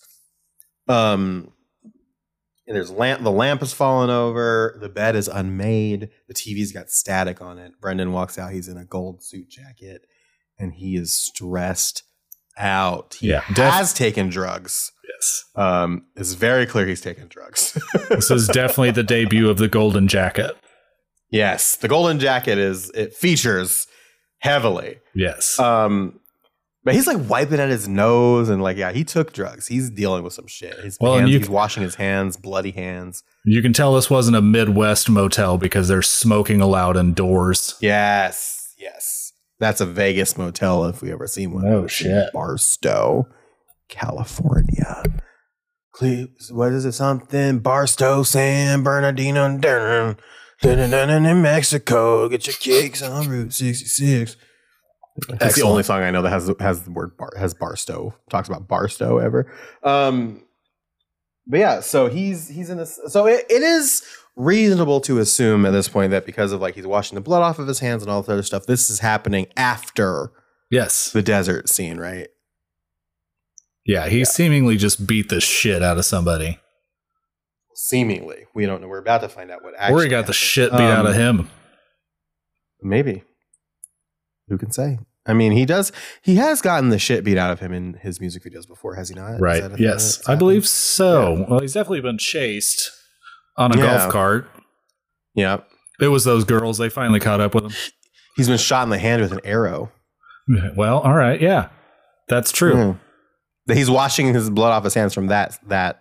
And there's the lamp has fallen over. The bed is unmade. The TV's got static on it. Brendan walks out. He's in a gold suit jacket, and he is stressed out. He has taken drugs. Yes. It's very clear he's taken drugs. This is definitely the debut of the golden jacket. Yes, the golden jacket it features heavily. Yes. But he's like wiping at his nose and like, yeah, he took drugs. He's dealing with some shit. He's washing his hands, bloody hands. You can tell this wasn't a Midwest motel because they're smoking allowed indoors. Yes. That's a Vegas motel if we ever seen one. Oh, shit. Barstow, California. What is it? Something Barstow, San Bernardino, in Mexico. Get your kicks on Route 66. That's the only song I know that has the word has Barstow, talks about Barstow ever. But yeah, so he's in this. So it is reasonable to assume at this point that because of like he's washing the blood off of his hands and all this other stuff, this is happening after the desert scene, right? Yeah, he seemingly just beat the shit out of somebody. Seemingly, we don't know. We're about to find out what actually. Or he got the shit beat out of him. Maybe. Who can say? I mean, he has gotten the shit beat out of him in his music videos before, has he not? Right. Yes, I believe so. Yeah. Well, he's definitely been chased on a golf cart. Yeah. It was those girls. They finally caught up with him. He's been shot in the hand with an arrow. Well, all right. Yeah, that's true. He's washing his blood off his hands from that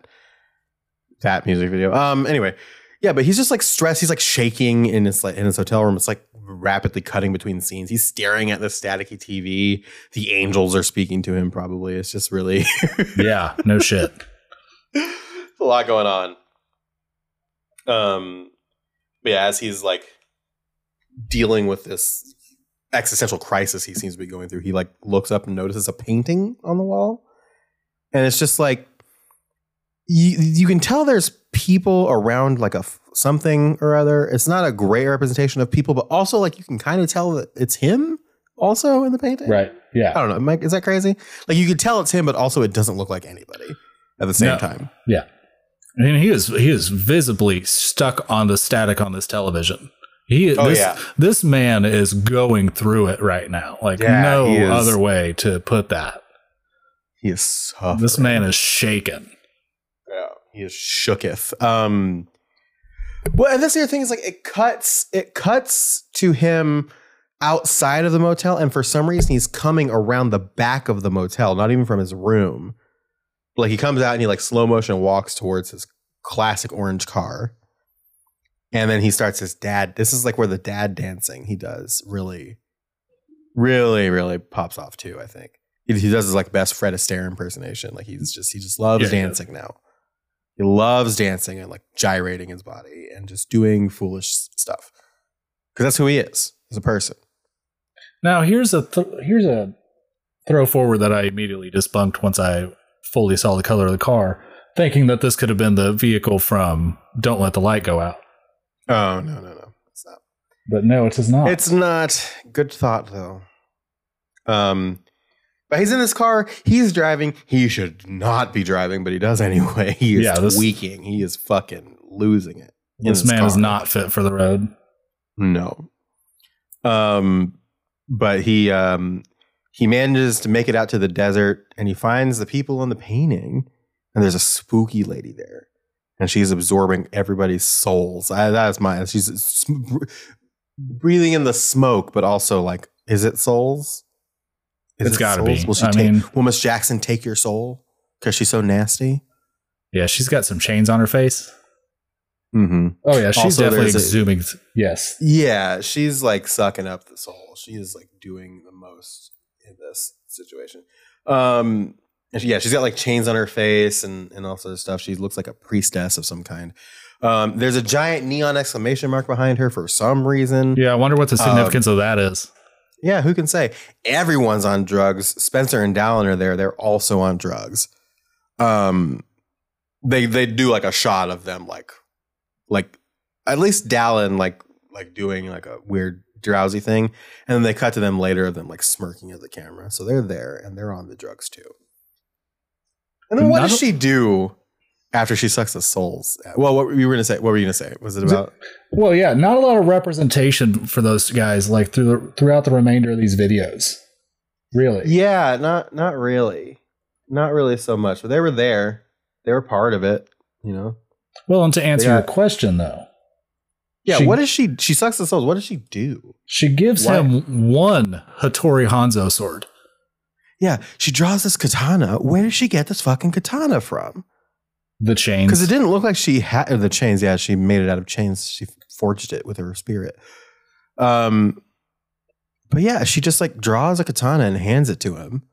music video. Anyway. Yeah, but he's just like stressed. He's like shaking in his hotel room. It's like rapidly cutting between scenes. He's staring at the staticky TV. The angels are speaking to him. Probably. It's just really. Yeah. No shit. There's a lot going on. But yeah, as he's like dealing with this existential crisis he seems to be going through, he like looks up and notices a painting on the wall, and it's just like you can tell there's people around like something or other. It's not a great representation of people, but also like you can kind of tell that it's him also in the painting. Right. Yeah. I don't know. Mike, is that crazy? Like you can tell it's him, but also it doesn't look like anybody at the same time. Yeah. I mean, he is visibly stuck on the static on this television. This man is going through it right now. Like no other way to put that. He is suffering. This man is shaken. Yeah, he is shooketh. Well, and that's the other thing is like it cuts to him outside of the motel, and for some reason he's coming around the back of the motel, not even from his room. Like he comes out and he like slow motion walks towards his classic orange car. And then he starts his dad. This is like where the dad dancing he does really, really, really pops off too, I think. He does his like best Fred Astaire impersonation. Like he just loves dancing now. He loves dancing and like gyrating his body and just doing foolish stuff. Because that's who he is as a person. Now here's a throw forward that I immediately debunked once I fully saw the color of the car, thinking that this could have been the vehicle from Don't Let the Light Go Out. Oh, no. It's not. But no, it is not. It's not. Good thought, though. But he's in this car. He's driving. He should not be driving, but he does anyway. He is tweaking. He is fucking losing it. This man is not fit for the road. No. But he manages to make it out to the desert, and he finds the people in the painting, and there's a spooky lady there. And she's absorbing everybody's souls. That's mine. She's breathing in the smoke, but also like, is it souls? It's got to be. Will Miss Jackson take your soul because she's so nasty? Yeah, she's got some chains on her face. Mm-hmm. Oh yeah, she's also definitely exhuming. Yes. Yeah, she's like sucking up the soul. She is like doing the most in this situation. She's got like chains on her face and all sorts of stuff. She looks like a priestess of some kind. There's a giant neon exclamation mark behind her for some reason. Yeah, I wonder what the significance of that is. Yeah, who can say? Everyone's on drugs. Spencer and Dallin are there. They're also on drugs. They do like a shot of them like at least Dallin like doing like a weird drowsy thing, and then they cut to them later of them like smirking at the camera. So they're there and they're on the drugs too. And then what does she do after she sucks the souls? Well, what were you going to say? What were you going to say? Was it about? Well, yeah, not a lot of representation for those guys like throughout the remainder of these videos. Really? Yeah, not really. Not really so much. But they were there. They were part of it, you know. Well, and to answer your question though. Yeah, what does she sucks the souls. What does she do? She gives him one Hattori Hanzo sword. Yeah, she draws this katana. Where did she get this fucking katana from? The chains. Because it didn't look like she had the chains. Yeah, she made it out of chains. She forged it with her spirit. But yeah, she just like draws a katana and hands it to him.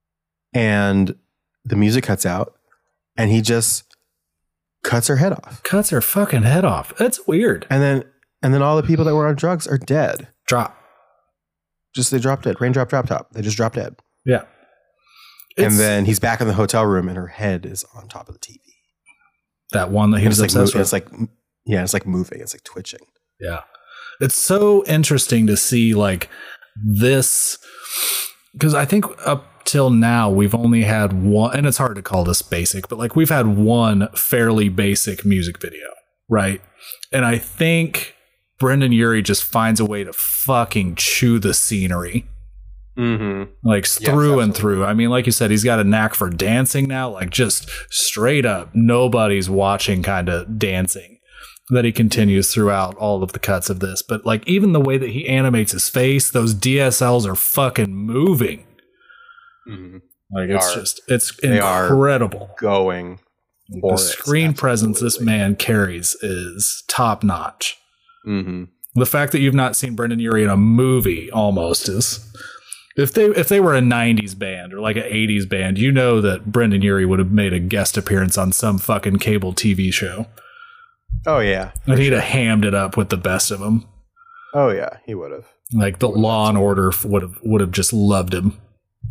And the music cuts out. And he just cuts her head off. Cuts her fucking head off. That's weird. And then all the people that were on drugs are dead. Drop. They drop dead. Raindrop, drop top. They just drop dead. Yeah. And then he's back in the hotel room and her head is on top of the TV. That one that he was obsessed with. It's like, yeah, it's like moving. It's like twitching. Yeah. It's so interesting to see like this, because I think up till now we've only had one, and it's hard to call this basic, but like we've had one fairly basic music video, right? And I think Brendon Urie just finds a way to fucking chew the scenery. Mm-hmm. Like through and through. I mean, like you said, he's got a knack for dancing now, like just straight up nobody's watching kind of dancing that he continues throughout all of the cuts of this. But like even the way that he animates his face, those DSLs are fucking moving. Mm-hmm. Like it's incredible. Going. The screen presence this man carries is top notch. Mm-hmm. The fact that you've not seen Brendon Urie in a movie almost is. If they were a 90s band or like an 80s band, you know that Brendon Urie would have made a guest appearance on some fucking cable TV show. Oh, yeah. And he'd have hammed it up with the best of them. Oh, yeah, he would have. Like the Law and Order would have just loved him.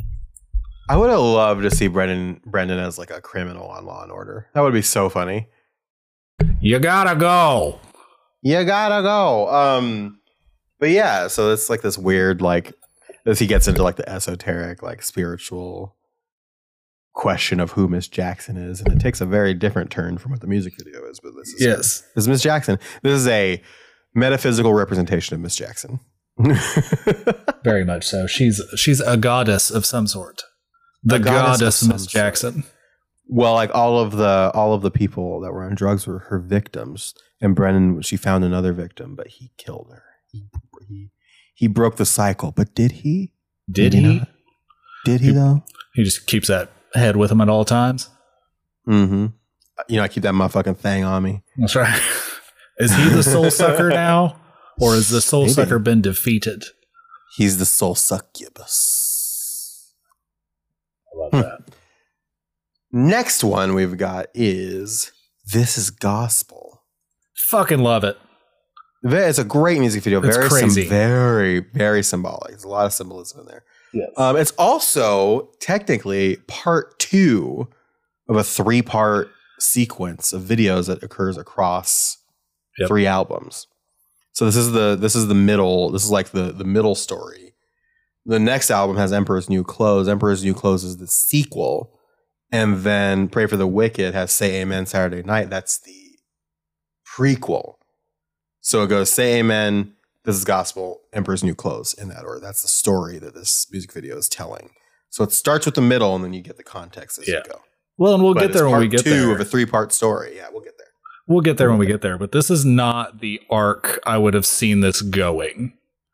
I would have loved to see Brendon as like a criminal on Law and Order. That would be so funny. You gotta go. You gotta go. But yeah, so it's like this weird like, as he gets into like the esoteric, like spiritual question of who Miss Jackson is, and it takes a very different turn from what the music video is. But this is Miss Jackson. This is a metaphysical representation of Miss Jackson. Very much so. She's a goddess of some sort. The goddess of some Miss Jackson. Well, like all of the people that were on drugs were her victims, and Brennan, she found another victim, but he killed her. He broke the cycle, but did he? Did he? Did he though? He just keeps that head with him at all times. Mm-hmm. You know, I keep that motherfucking thing on me. That's right. Is he the soul sucker now, or has the soul sucker been defeated? He's the soul succubus. I love that. Next one we've got is This Is Gospel. Fucking love it. It's a great music video. It's very crazy. Very, very symbolic. There's a lot of symbolism in there. Yes. It's also technically part 2 of a 3-part sequence of videos that occurs across 3 albums. So this is the middle. This is like the middle story. The next album has Emperor's New Clothes. Emperor's New Clothes is the sequel. And then Pray for the Wicked has Say Amen Saturday Night. That's the prequel. So it goes Say Amen, This Is Gospel, Emperor's New Clothes in that order. That's the story that this music video is telling. So it starts with the middle and then you get the context as you go. Well, and we'll get there when we get there. Part 2 of a 3-part story. Yeah, we'll get there. We'll get there when we get there. But this is not the arc I would have seen this going.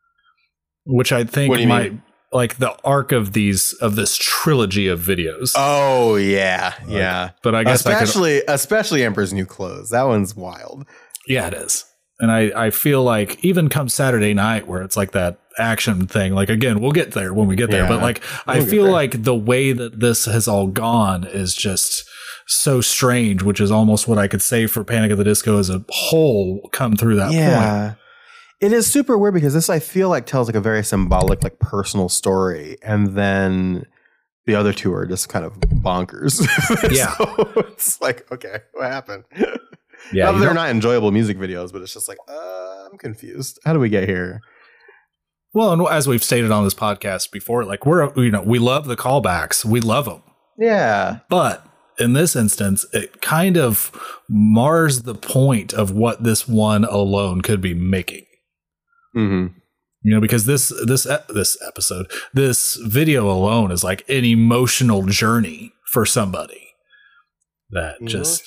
Which I think might mean? Like the arc of this trilogy of videos. Oh yeah, yeah. But I guess especially Emperor's New Clothes. That one's wild. Yeah, it is. And I feel like even come Saturday night where it's like that action thing, like again, we'll get there when we get there. But like I feel like the way that this has all gone is just so strange, which is almost what I could say for Panic at the Disco as a whole come through that point. It is super weird because this I feel like tells like a very symbolic, like personal story, and then the other 2 are just kind of bonkers. Yeah, so it's like, okay, what happened? Yeah, they're not enjoyable music videos, but it's just like, I'm confused. How do we get here? Well, and as we've stated on this podcast before, like we love the callbacks, we love them. Yeah, but in this instance, it kind of mars the point of what this one alone could be making. Mm-hmm. You know, because this episode, this video alone is like an emotional journey for somebody that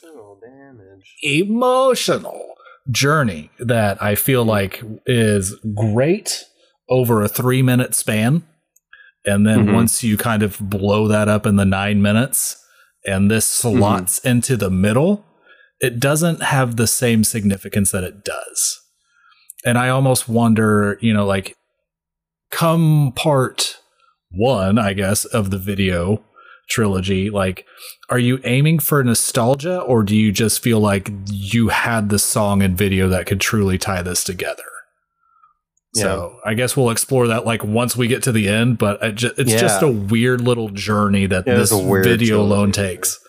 emotional journey that I feel like is great over a 3-minute span. And then once you kind of blow that up in the 9 minutes and this slots into the middle, it doesn't have the same significance that it does. And I almost wonder, you know, like come part 1, I guess, of the video trilogy, like, are you aiming for nostalgia or do you just feel like you had the song and video that could truly tie this together? Yeah. So I guess we'll explore that like once we get to the end, but it's just a weird little journey that this video alone takes.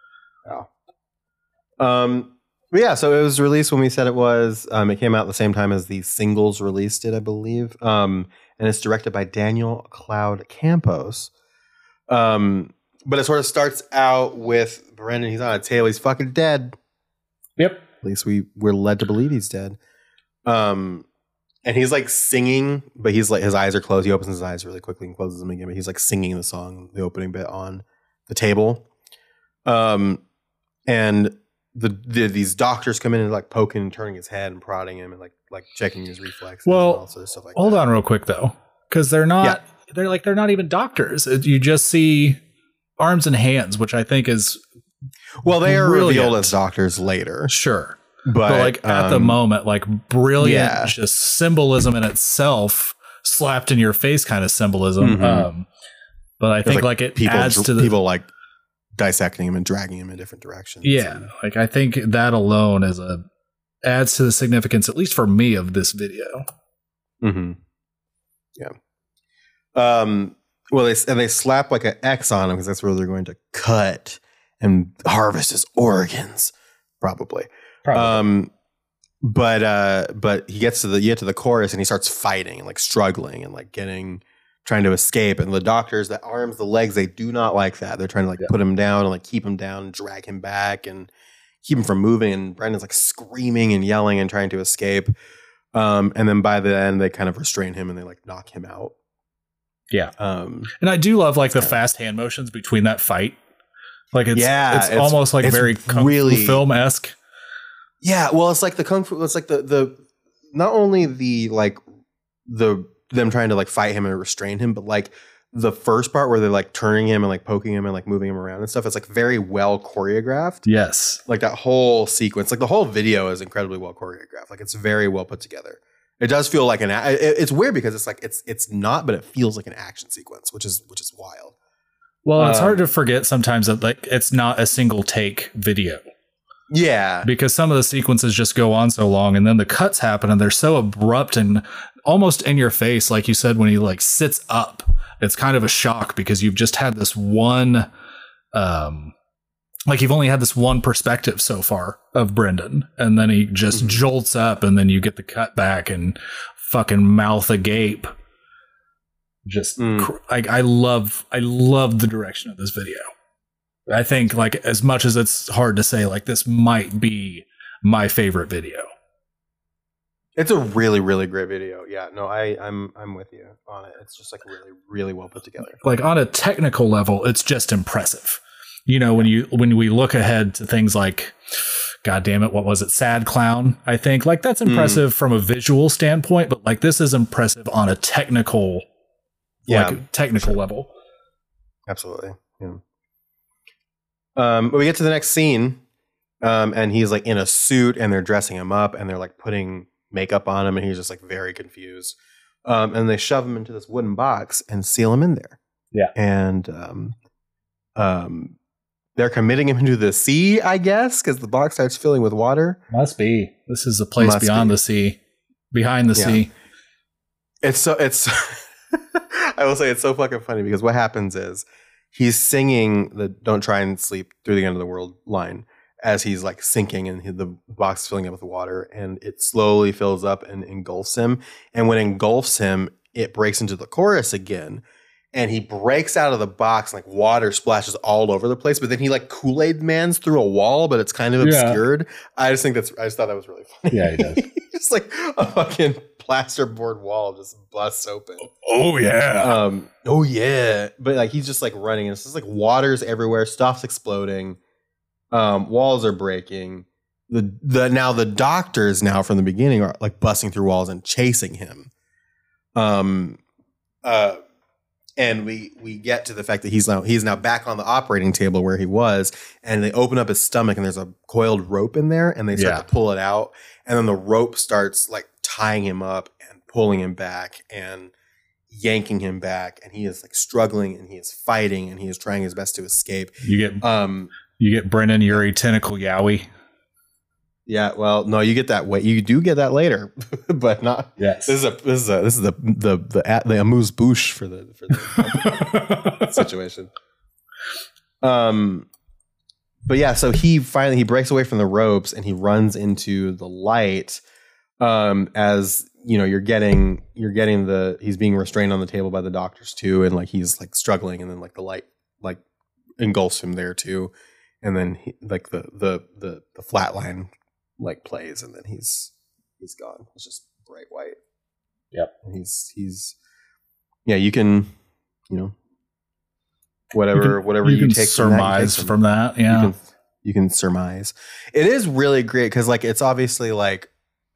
Yeah. But yeah, so it was released when we said it was. It came out at the same time as the singles released it, I believe. And it's directed by Daniel Cloud Campos. But it sort of starts out with Brendan. He's on a table. He's fucking dead. Yep. At least we're led to believe he's dead. And he's like singing, but he's like his eyes are closed. He opens his eyes really quickly and closes them again. But he's like singing the song, the opening bit on the table. And these doctors come in and like poking and turning his head and prodding him and like checking his reflexes. Well, and all sort of stuff like hold that. on real quick though, because they're not. Yeah. They're not even doctors. You just see arms and hands, which I think is they are revealed as doctors later. Sure, but like at the moment, like brilliant, just symbolism in itself, slapped in your face kind of symbolism. But I think like it adds to the people like dissecting him and dragging him in different directions. Yeah, like I think that alone adds to the significance, at least for me, of this video. Mm-hmm. Yeah. Well, they slap like an X on him because that's where they're going to cut and harvest his organs, probably. But he gets to the chorus and he starts fighting and like struggling and like trying to escape. And the doctors, the arms, the legs, they do not like that. They're trying to like put him down and like keep him down and drag him back and keep him from moving. And Brendan's like screaming and yelling and trying to escape. And then by the end, they kind of restrain him and they like knock him out. Yeah. And I do love like the fast hand motions between that fight. Like it's almost like very Kung Fu film-esque. Yeah, well, it's like the Kung Fu, it's like the not only the like them trying to like fight him and restrain him, but like the first part where they're like turning him and like poking him and like moving him around and stuff, it's like very well choreographed. Yes. Like that whole sequence, like the whole video is incredibly well choreographed. Like it's very well put together. It does feel like it's weird because it's like it's not, but it feels like an action sequence, which is wild. Well, it's hard to forget sometimes that like it's not a single take video. Yeah. Because some of the sequences just go on so long and then the cuts happen and they're so abrupt and almost in your face. Like you said, when he like sits up, it's kind of a shock because you've just had this one, like you've only had this one perspective so far of Brendan. And then he just jolts up and then you get the cut back and fucking mouth agape. Just I love the direction of this video. I think like as much as it's hard to say, like this might be my favorite video. It's a really, really great video. Yeah, no, I'm with you on it. It's just like really, really well put together. Like on a technical level, it's just impressive. You know, when we look ahead to things like, God damn it, what was it? Sad Clown, I think. Like that's impressive from a visual standpoint, but like this is impressive on a technical level. Absolutely. Yeah. But we get to the next scene, and he's like in a suit and they're dressing him up and they're like putting makeup on him and he's just like very confused. And they shove him into this wooden box and seal him in there. Yeah. And they're committing him into the sea, I guess, because the box starts filling with water. Must be. This is a place beyond the sea. Behind the sea. It's I will say it's so fucking funny because what happens is he's singing the "Don't Try and Sleep Through the End of the World" line as he's like sinking and the box is filling up with water, and it slowly fills up and engulfs him. And when it engulfs him, it breaks into the chorus again, and he breaks out of the box and like water splashes all over the place. But then he like Kool-Aid Mans through a wall, but it's kind of obscured. I just thought that was really funny. Yeah, he does. Just like a fucking plasterboard wall just busts open. Oh yeah. Oh yeah. But like he's just like running and it's just like water's everywhere, stuff's exploding, walls are breaking. The doctors now from the beginning are like busting through walls and chasing him. And we get to the fact that he's now back on the operating table where he was, and they open up his stomach and there's a coiled rope in there and they start to pull it out, and then the rope starts like tying him up and pulling him back and yanking him back, and he is like struggling and he is fighting and he is trying his best to escape. You get Brennan Urie Tentacle Yowie. Yeah, well, no, you get that way. You do get that later, but not. Yes, this is the amuse bouche for the situation. But yeah, so he breaks away from the ropes and he runs into the light. As you know, he's being restrained on the table by the doctors too, and like he's like struggling, and then like the light like engulfs him there too, and then like the flat line like plays, and then he's gone. It's just bright white. Yep. And he's yeah, you can, you know, whatever you take surmise from that. Yeah. You can surmise. It is really great because like it's obviously like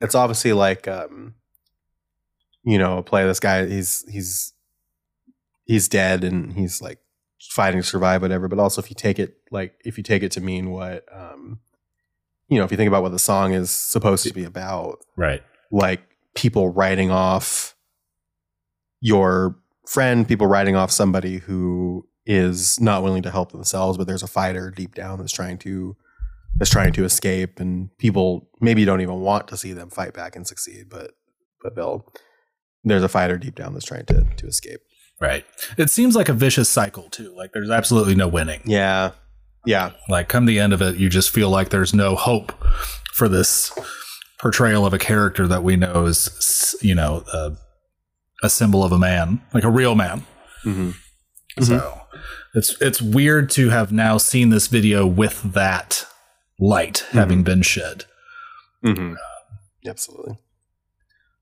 you know, a play. This guy he's dead and he's like fighting to survive, whatever. But also if you take it to mean what you know, if you think about what the song is supposed to be about, right? Like people writing off your friend, people writing off somebody who is not willing to help themselves, but there's a fighter deep down that's trying to escape, and people maybe don't even want to see them fight back and succeed, but there's a fighter deep down that's trying to escape. Right. It seems like a vicious cycle too. Like there's absolutely no winning. Yeah. Yeah. Like come the end of it, you just feel like there's no hope for this portrayal of a character that we know is, you know, a symbol of a man, like a real man. Mm-hmm. So it's weird to have now seen this video with that light having been shed. Mm-hmm. Absolutely.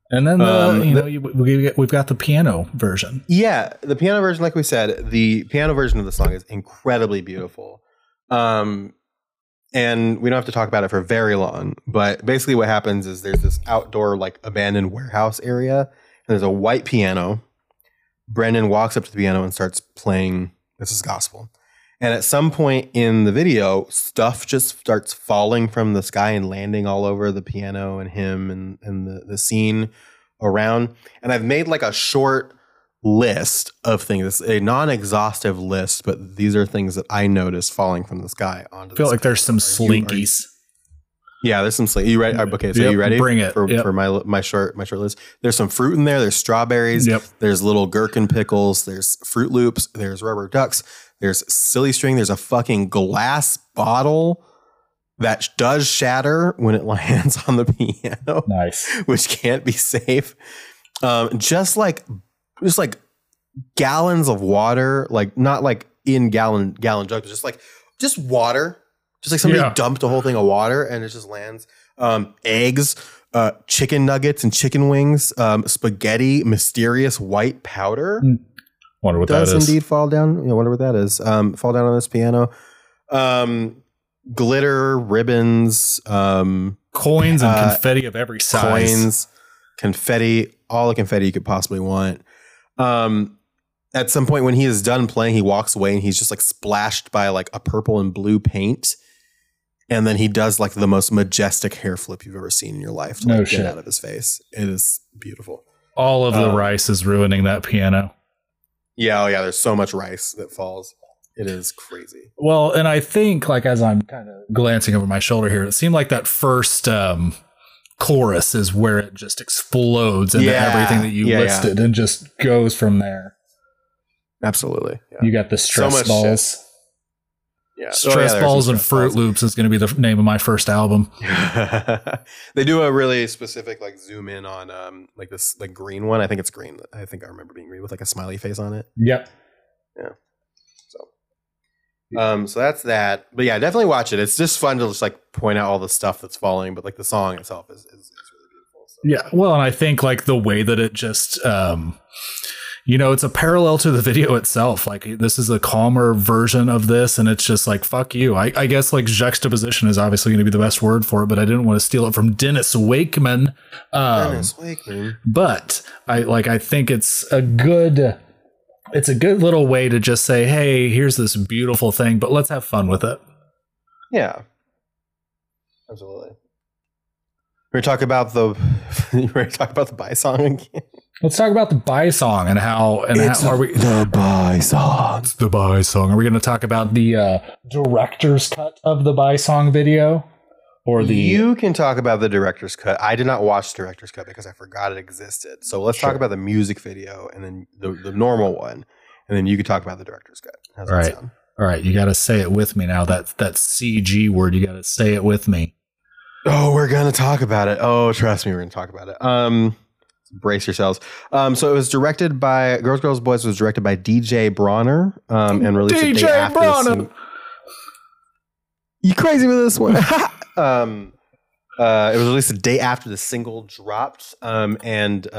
And then we've got the piano version. Yeah, the piano version, like we said, the piano version of the song is incredibly beautiful. And we don't have to talk about it for very long, but basically what happens is there's this outdoor like abandoned warehouse area, and there's a white piano. Brendan walks up to the piano and starts playing This Is Gospel. And at some point in the video, stuff just starts falling from the sky and landing all over the piano and him and the scene around. And I've made like a short list of things, a non-exhaustive list, but these are things that I noticed falling from the sky onto the sky. I feel like there's some slinkies. Yeah, there's some slinkies. You ready? Okay, so you ready? Bring it. For my short list. There's some fruit in there. There's strawberries. Yep. There's little gherkin pickles. There's Fruit Loops. There's rubber ducks. There's silly string. There's a fucking glass bottle that does shatter when it lands on the piano. Nice. Which can't be safe. Just like gallons of water, like not like in gallon jugs, but just water. Just like somebody dumped a whole thing of water and it just lands. Eggs, chicken nuggets and chicken wings, spaghetti, mysterious white powder. Wonder what that is. Does indeed fall down. Wonder what that is. Fall down on this piano. Glitter, ribbons, coins and confetti of every size. Coins, confetti, all the confetti you could possibly want. At some point when he is done playing, he walks away and he's just like splashed by like a purple and blue paint. And then he does like the most majestic hair flip you've ever seen in your life to get out of his face. It is beautiful. All of the rice is ruining that piano. Yeah, oh yeah, there's so much rice that falls. It is crazy. Well, and I think like as I'm kind of glancing over my shoulder here, it seemed like that first chorus is where it just explodes into everything that you listed and just goes from there. Absolutely. Yeah. You got the stress balls. Shit. Yeah. Stress balls and Fruit Loops is going to be the name of my first album. They do a really specific like zoom in on like this like green one. I think it's green. I think I remember being green with like a smiley face on it. Yep. Yeah. So that's that. But yeah, definitely watch it. It's just fun to just like point out all the stuff that's falling, but like the song itself is really beautiful. So. Yeah. Well, and I think like the way that it just it's a parallel to the video itself. Like this is a calmer version of this, and it's just like, fuck you. I guess like juxtaposition is obviously going to be the best word for it, but I didn't want to steal it from Dennis Wakeman. But I think it's a good little way to just say, hey, here's this beautiful thing, but let's have fun with it. Yeah. Absolutely. We're talking about the Bye song again. Let's talk about the Bye song and how are we the Bye song. It's the Bye song. Are we going to talk about the director's cut of the Bye song video? You can talk about the director's cut. I did not watch the director's cut because I forgot it existed. So let's talk about the music video and then the normal one, and then you can talk about the director's cut. How's that sound? All right. You got to say it with me now. That CG word. You got to say it with me. Oh, we're going to talk about it. Oh, trust me, we're going to talk about it. Brace yourselves. So it was directed by Girls, Boys was directed by DJ Bronner and released a day after Bronner. You crazy with this one? It was released a day after the single dropped. And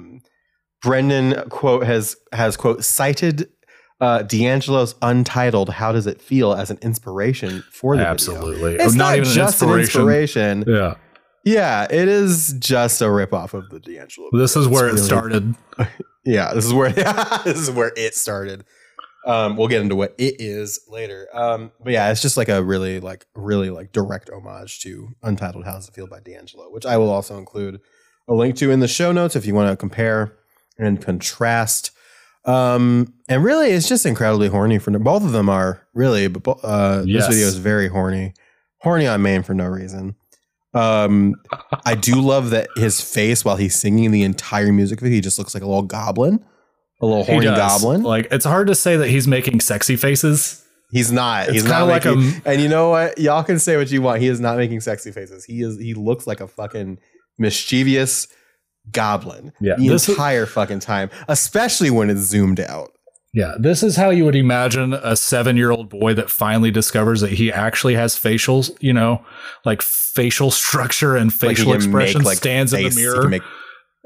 Brendan quote has quote cited D'Angelo's Untitled "How Does It Feel" as an inspiration for the Absolutely. video. It's not even just an inspiration. Yeah. Yeah, it is just a ripoff of the D'Angelo. This is where it started. Yeah, this is where it started. We'll get into what it is later. But yeah, it's just like a really direct homage to Untitled How Does It Feel by D'Angelo, which I will also include a link to in the show notes if you want to compare and contrast. And really, it's just incredibly horny for both of them are really, but this video is very horny on main for no reason. I do love that his face while he's singing the entire music video, he just looks like a little goblin, a little horny goblin. Like it's hard to say that he's making sexy faces. He's not. He's not making. And you know what? Y'all can say what you want. He is not making sexy faces. He looks like a fucking mischievous goblin the entire fucking time, especially when it's zoomed out. Yeah, this is how you would imagine a 7-year-old boy that finally discovers that he actually has facials, like facial structure and facial expression, stands in the mirror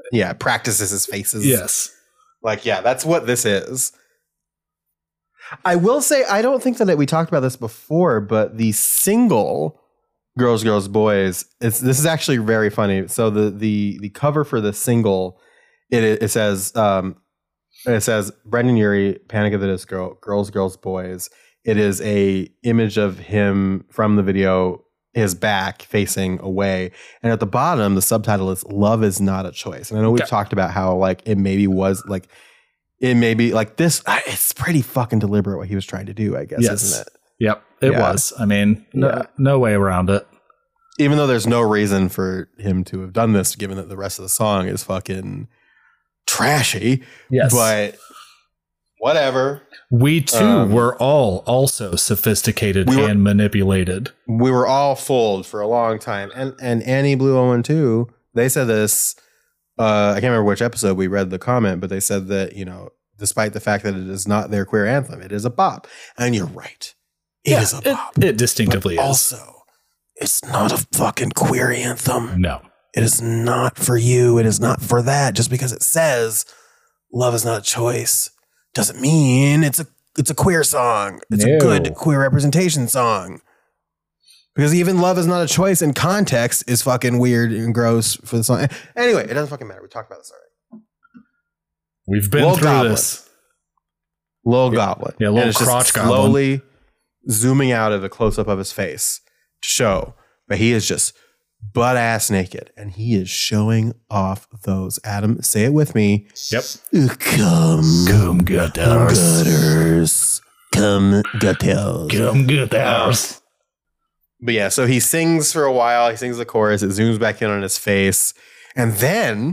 practices his faces. Yes. Like, yeah, that's what this is. I will say, I don't think that we talked about this before, but the single Girls, Girls, Boys, this is actually very funny. So the cover for the single, it says Brendan Urie, Panic at the Disco, Girls, Girls, Boys. It is a image of him from the video, his back facing away. And at the bottom, the subtitle is Love is Not a Choice. And I know we've talked about how like it maybe was like, it may be like this. It's pretty fucking deliberate what he was trying to do, I guess, isn't it? Yep, it was. I mean, no way around it. Even though there's no reason for him to have done this, given that the rest of the song is fucking trashy. Yes. But whatever. We too were all also sophisticated and manipulated. We were all fooled for a long time. And Annie Blue 012, they said this, I can't remember which episode we read the comment, but they said that, you know, despite the fact that it is not their queer anthem, it is a bop. And you're right. It is a bop. It distinctively is. Also, it's not a fucking queer anthem. No. It is not for you. It is not for that. Just because it says love is not a choice doesn't mean it's a queer song. It's a good queer representation song. Because even love is not a choice in context is fucking weird and gross for the song. Anyway, it doesn't fucking matter. We talked about this already. We've been through this. Little Goblin. Yeah, little crotch goblin. Slowly zooming out of a close-up of his face to show. But he is just butt-ass naked. And he is showing off those. Adam, say it with me. Yep. Come gutters. Come gutters. Come gutters. But yeah, so he sings for a while. He sings the chorus. It zooms back in on his face. And then,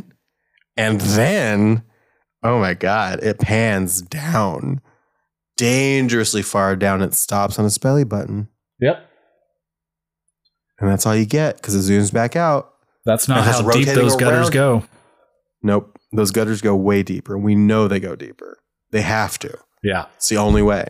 oh my God, it pans down. Dangerously far down. It stops on his belly button. Yep. And that's all you get because it zooms back out. That's not how deep those gutters go. Nope. Those gutters go way deeper. We know they go deeper. They have to. Yeah. It's the only way.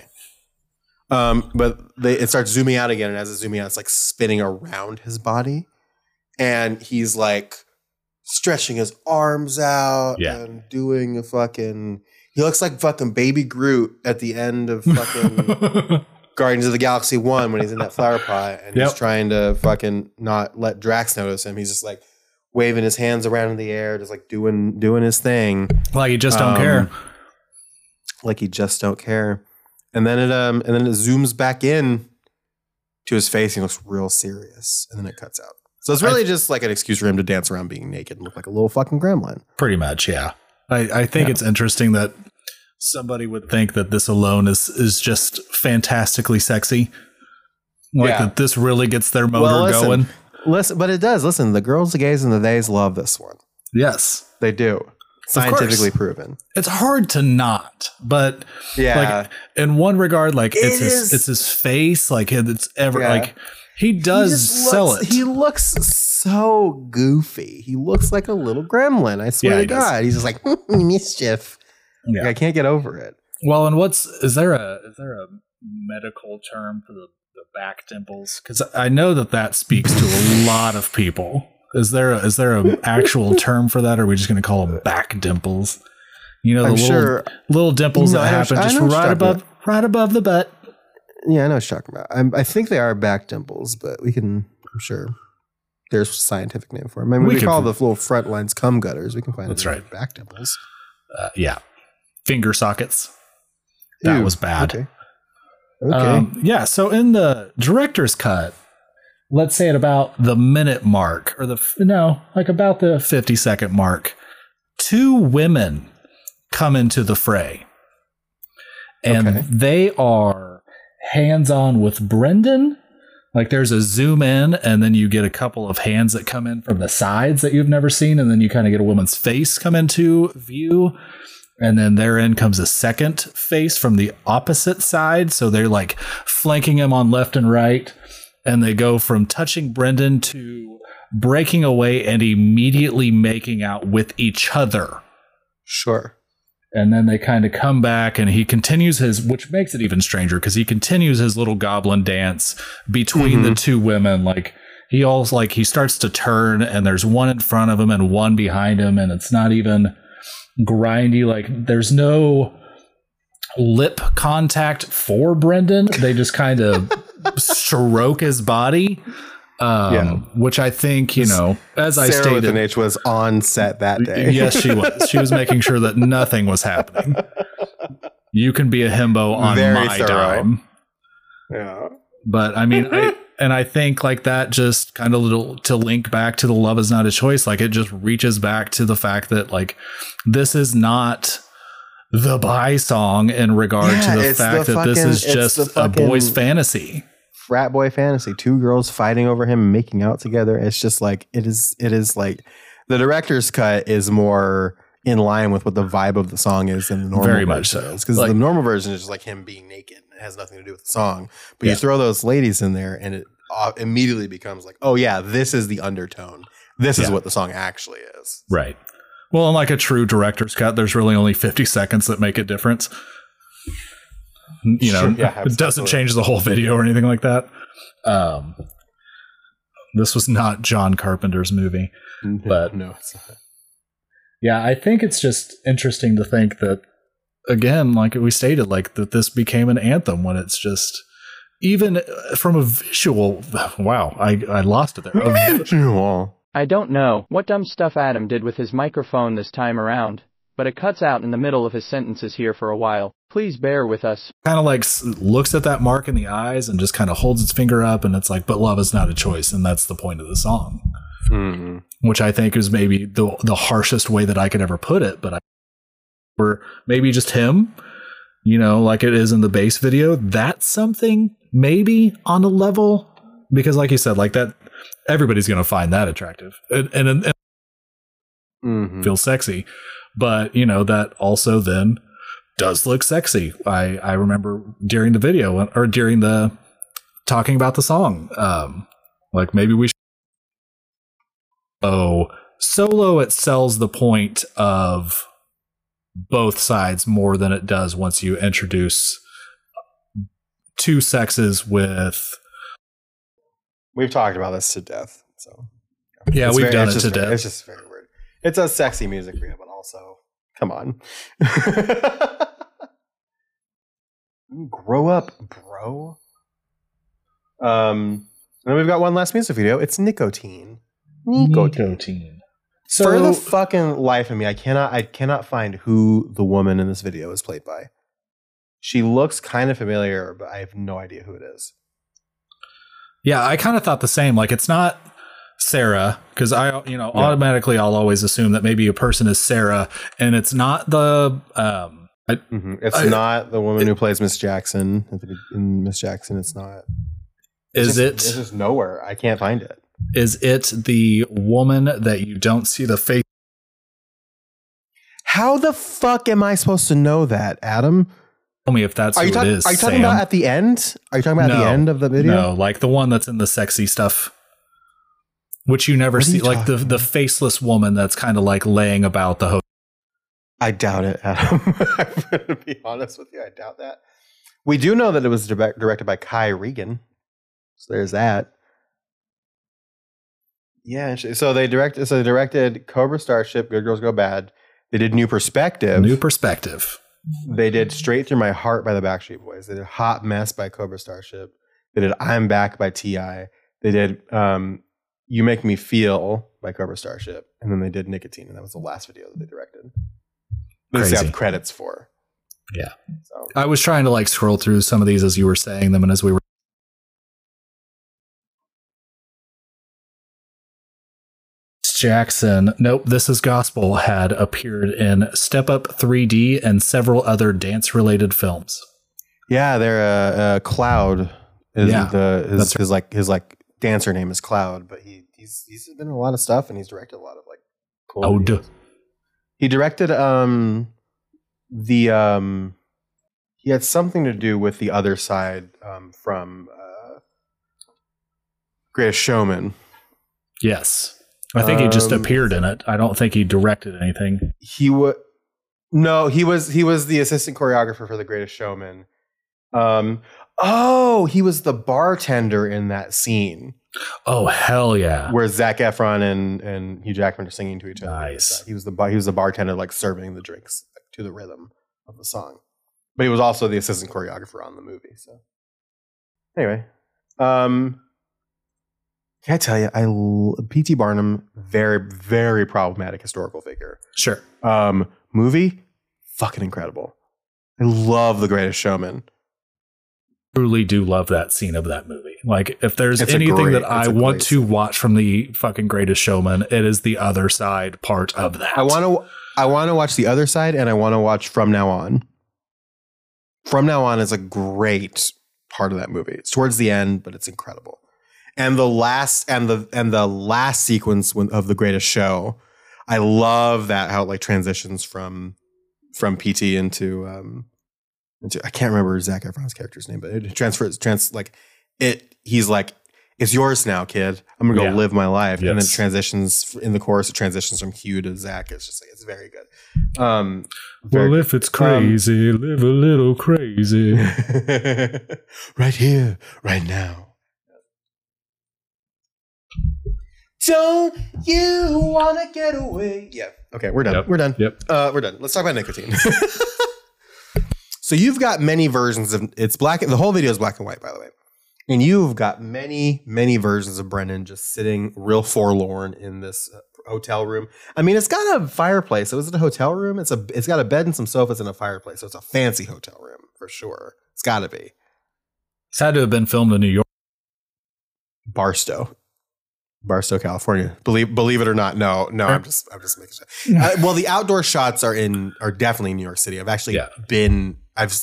But it starts zooming out again. And as it's zooming out, it's like spinning around his body. And he's like stretching his arms out and doing a fucking... He looks like fucking Baby Groot at the end of fucking Guardians of the Galaxy 1 when he's in that flower pot and he's trying to fucking not let Drax notice him. He's just like waving his hands around in the air, just like doing his thing. Like he just don't care. Like he just don't care. And then it zooms back in to his face. He looks real serious, and then it cuts out. So it's really just like an excuse for him to dance around being naked and look like a little fucking gremlin. Pretty much, yeah. I think it's interesting that somebody would think that this alone is just fantastically sexy. Like that this really gets their motor going. Listen, but it does. Listen, the girls, the gays, and the theys love this one. Yes. They do. Scientifically proven. It's hard to not, but like in one regard, like it's his face, like it's like he does sell it. He looks so goofy. He looks like a little gremlin. I swear to God, he's just like mischief. Yeah. Like, I can't get over it. Well, and is there a medical term for the back dimples? Because I know that speaks to a lot of people. Is there an actual term for that, or are we just going to call them back dimples? You know, the little dimples that happen just right above the butt. Yeah, I know what you're talking about. I think they are back dimples, but I'm sure there's a scientific name for them. I mean, we call the little front lines cum gutters. We can find back dimples. Yeah. Finger sockets. That was bad. Okay. So in the director's cut, let's say at about the minute mark or about the 50-second mark, 2 women come into the fray and they are hands-on with Brendan. Like there's a zoom in and then you get a couple of hands that come in from the sides that you've never seen. And then you kind of get a woman's face come into view. And then therein comes a second face from the opposite side. So they're like flanking him on left and right. And they go from touching Brendan to breaking away and immediately making out with each other. Sure. And then they kind of come back and he continues which makes it even stranger because he continues his little goblin dance between the 2 women. Like he starts to turn, and there's one in front of him and one behind him, and it's not even grindy. Like, there's no lip contact for Brendan. They just kind of stroke his body. Which I think, as I stated, Sarah with an H was on set that day. Yes, she was. She was making sure that nothing was happening. You can be a himbo on my dime. Yeah. But I mean, I think like that just kind of to link back to the Love Is Not a Choice. Like, it just reaches back to the fact that, like, this is not the bi song in regard to the fact that this is just a boy's fantasy. Frat boy fantasy. Two girls fighting over him, making out together. It's just like, it is like the director's cut is more in line with what the vibe of the song is than the normal very much so, because the normal version is just like him being naked. It has nothing to do with the song, but you throw those ladies in there and it immediately becomes like, oh yeah, this is the undertone. This is what the song actually is. Right. Well, unlike a true director's cut, there's really only 50 seconds that make a difference. It doesn't change the whole video or anything like that. This was not John Carpenter's movie, but no, it's not. Yeah, I think it's just interesting to think that, again, like we stated, like that this became an anthem when it's just, even from a visual, wow, I lost it there. Visual. I don't know what dumb stuff Adam did with his microphone this time around, but it cuts out in the middle of his sentences here for a while. Please bear with us. Kind of like looks at that mark in the eyes and just kind of holds its finger up, and it's like, but love is not a choice, and that's the point of the song. Mm-hmm. Which I think is maybe the harshest way that I could ever put it, but or maybe just him, like it is in the bass video. That's something maybe on a level, because like you said, like that, everybody's going to find that attractive and feel sexy, but that also then does look sexy. I remember during the video or during the talking about the song, like maybe we should. Solo, it sells the point of both sides more than it does once you introduce two sexes with. We've talked about this to death, so yeah, we've done it to death. It's just very weird. It's a sexy music video, but also, come on, grow up, bro. And then we've got one last music video. It's Nicotine. So, for the fucking life of me, I cannot find who the woman in this video is played by. She looks kind of familiar, but I have no idea who it is. Yeah, I kind of thought the same. Like, it's not Sarah, because automatically I'll always assume that maybe a person is Sarah, and it's not the it's not the woman who plays Miss Jackson in Miss Jackson. It's not. It's just nowhere. I can't find it. Is it the woman that you don't see the face? How the fuck am I supposed to know that, Adam? Tell me if that's who it is. Are you talking about at the end? Are you talking about at the end of the video? No, like the one that's in the sexy stuff, which you never see, like the faceless woman that's kind of like laying about the hotel. I doubt it, Adam. I'm going to be honest with you. I doubt that. We do know that it was directed by Kai Regan. So there's that. Yeah, so they directed Cobra Starship, Good Girls Go Bad. They did New Perspective. They did Straight Through My Heart by the Backstreet Boys. They did Hot Mess by Cobra Starship. They did I'm Back by T.I. They did You Make Me Feel by Cobra Starship. And then they did Nicotine, and that was the last video that they directed. They have credits for. Yeah. So I was trying to like scroll through some of these as you were saying them and as we were. Jackson, nope, This Is Gospel had appeared in Step Up 3D and several other dance-related films. Yeah, they're Cloud is his dancer name is Cloud, but he's been in a lot of stuff and he's directed a lot of like cool videos. He directed he had something to do with The Other Side from Greatest Showman. Yes. I think he just appeared in it. I don't think he directed anything. He was the assistant choreographer for The Greatest Showman. He was the bartender in that scene. Oh hell yeah! Where Zac Efron and Hugh Jackman are singing to each other. Nice. He was the bartender, like serving the drinks to the rhythm of the song. But he was also the assistant choreographer on the movie. So anyway, can I tell you, P.T. Barnum, very, very problematic historical figure. Sure. Movie, fucking incredible. I love The Greatest Showman. Truly do love that scene of that movie. Like, if there's anything that I want to watch from the fucking Greatest Showman, it is the other side part of that. I want to watch The Other Side, and I want to watch From Now On. From Now On is a great part of that movie. It's towards the end, but it's incredible. And the last sequence of The Greatest Show, I love that how it like transitions from PT into I can't remember Zac Efron's character's name, but it he's like, it's yours now, kid. I'm gonna go live my life. Yes. And then it transitions in the chorus, it transitions from Hugh to Zac. It's just like, it's very good. If it's crazy, live a little crazy. Right here, right now. Don't you wanna get away? Yeah. Okay, we're done. Yep. We're done. Yep. We're done. Let's talk about nicotine. So you've got many versions of it's black. The whole video is black and white, by the way. And you've got many, many versions of Brendan just sitting real forlorn in this hotel room. I mean, it's got a fireplace. So is it a hotel room? It's got a bed and some sofas and a fireplace. So it's a fancy hotel room for sure. It's got to be. It's had to have been filmed in New York. Barstow, California. Believe it or not. No. I'm just making sure. Well, the outdoor shots are definitely in New York City. I've actually been.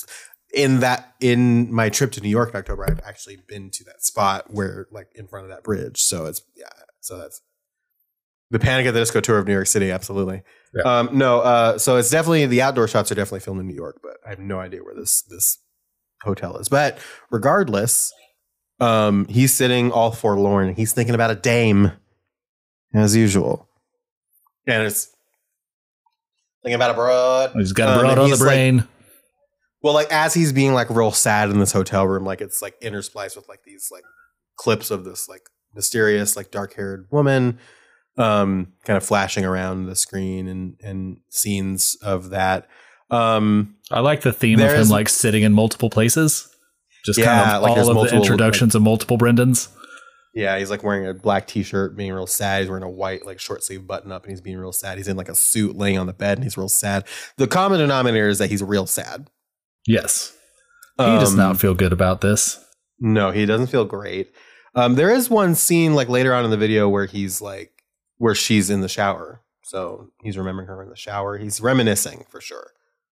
In my trip to New York in October, I've actually been to that spot where, like, in front of that bridge. So so that's the Panic at the Disco tour of New York City. Absolutely. Yeah. So it's definitely, the outdoor shots are definitely filmed in New York, but I have no idea where this hotel is. But regardless, he's sitting all forlorn. He's thinking about a dame as usual. And it's thinking about a broad. He's got a broad on the brain. Like, well, like, as he's being like real sad in this hotel room, like it's like interspliced with like these like clips of this like mysterious, like dark-haired woman kind of flashing around the screen and scenes of that. I like the theme of him like sitting in multiple places. Just kind of like all of the introductions of multiple Brendans. Yeah, he's like wearing a black t-shirt, being real sad. He's wearing a white, like, short sleeve button up, and he's being real sad. He's in like a suit laying on the bed, and he's real sad. The common denominator is that he's real sad. Yes. He does not feel good about this. No, he doesn't feel great. There is one scene like later on in the video where she's in the shower. So he's remembering her in the shower. He's reminiscing for sure.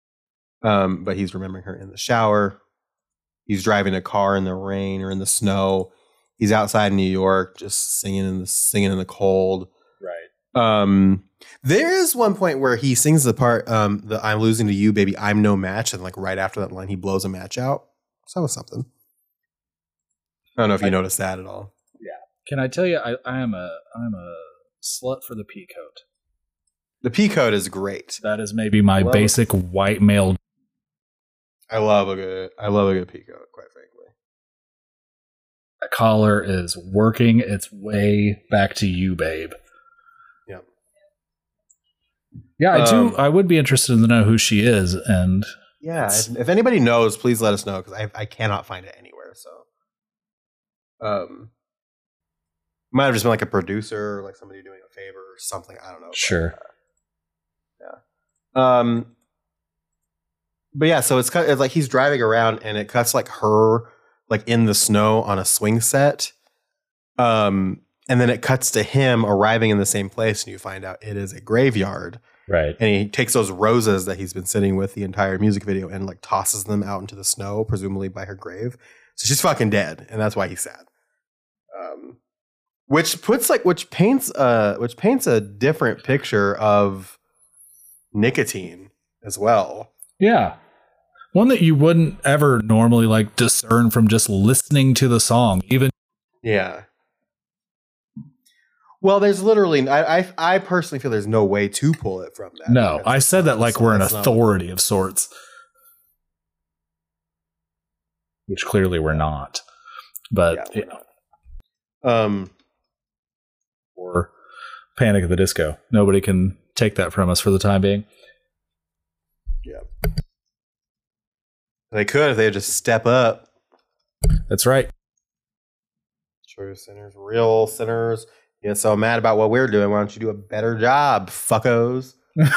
But he's remembering her in the shower. He's driving a car in the rain or in the snow. He's outside New York, just singing in the cold. Right. There is one point where he sings the part, the "I'm losing to you, baby, I'm no match," and like right after that line, he blows a match out. So that was something. I don't know if you noticed that at all. Yeah. Can I tell you, I'm a slut for the pea coat. The pea coat is great. That is maybe my basic white male. I love a good pea coat, quite frankly. That collar is working its way back to you, babe. Yep. Yeah, I do. I would be interested to know who she is, and if anybody knows, please let us know, because I cannot find it anywhere. So, might have just been like a producer, or like somebody doing a favor or something. I don't know. Sure. But yeah, so it's like he's driving around, and it cuts like her like in the snow on a swing set. And then it cuts to him arriving in the same place, and you find out it is a graveyard. Right. And he takes those roses that he's been sitting with the entire music video and like tosses them out into the snow, presumably by her grave. So she's fucking dead, and that's why he's sad. Which paints a different picture of nicotine as well. Yeah. One that you wouldn't ever normally like discern from just listening to the song, even. Yeah. Well, there's literally, I personally feel there's no way to pull it from that. No, I said that like we're an authority of sorts, which clearly we're not. But Or Panic at the Disco. Nobody can take that from us for the time being. Yeah. They could if they would just step up. That's right. True sinners, real sinners. Yeah, so mad about what we're doing. Why don't you do a better job, fuckos?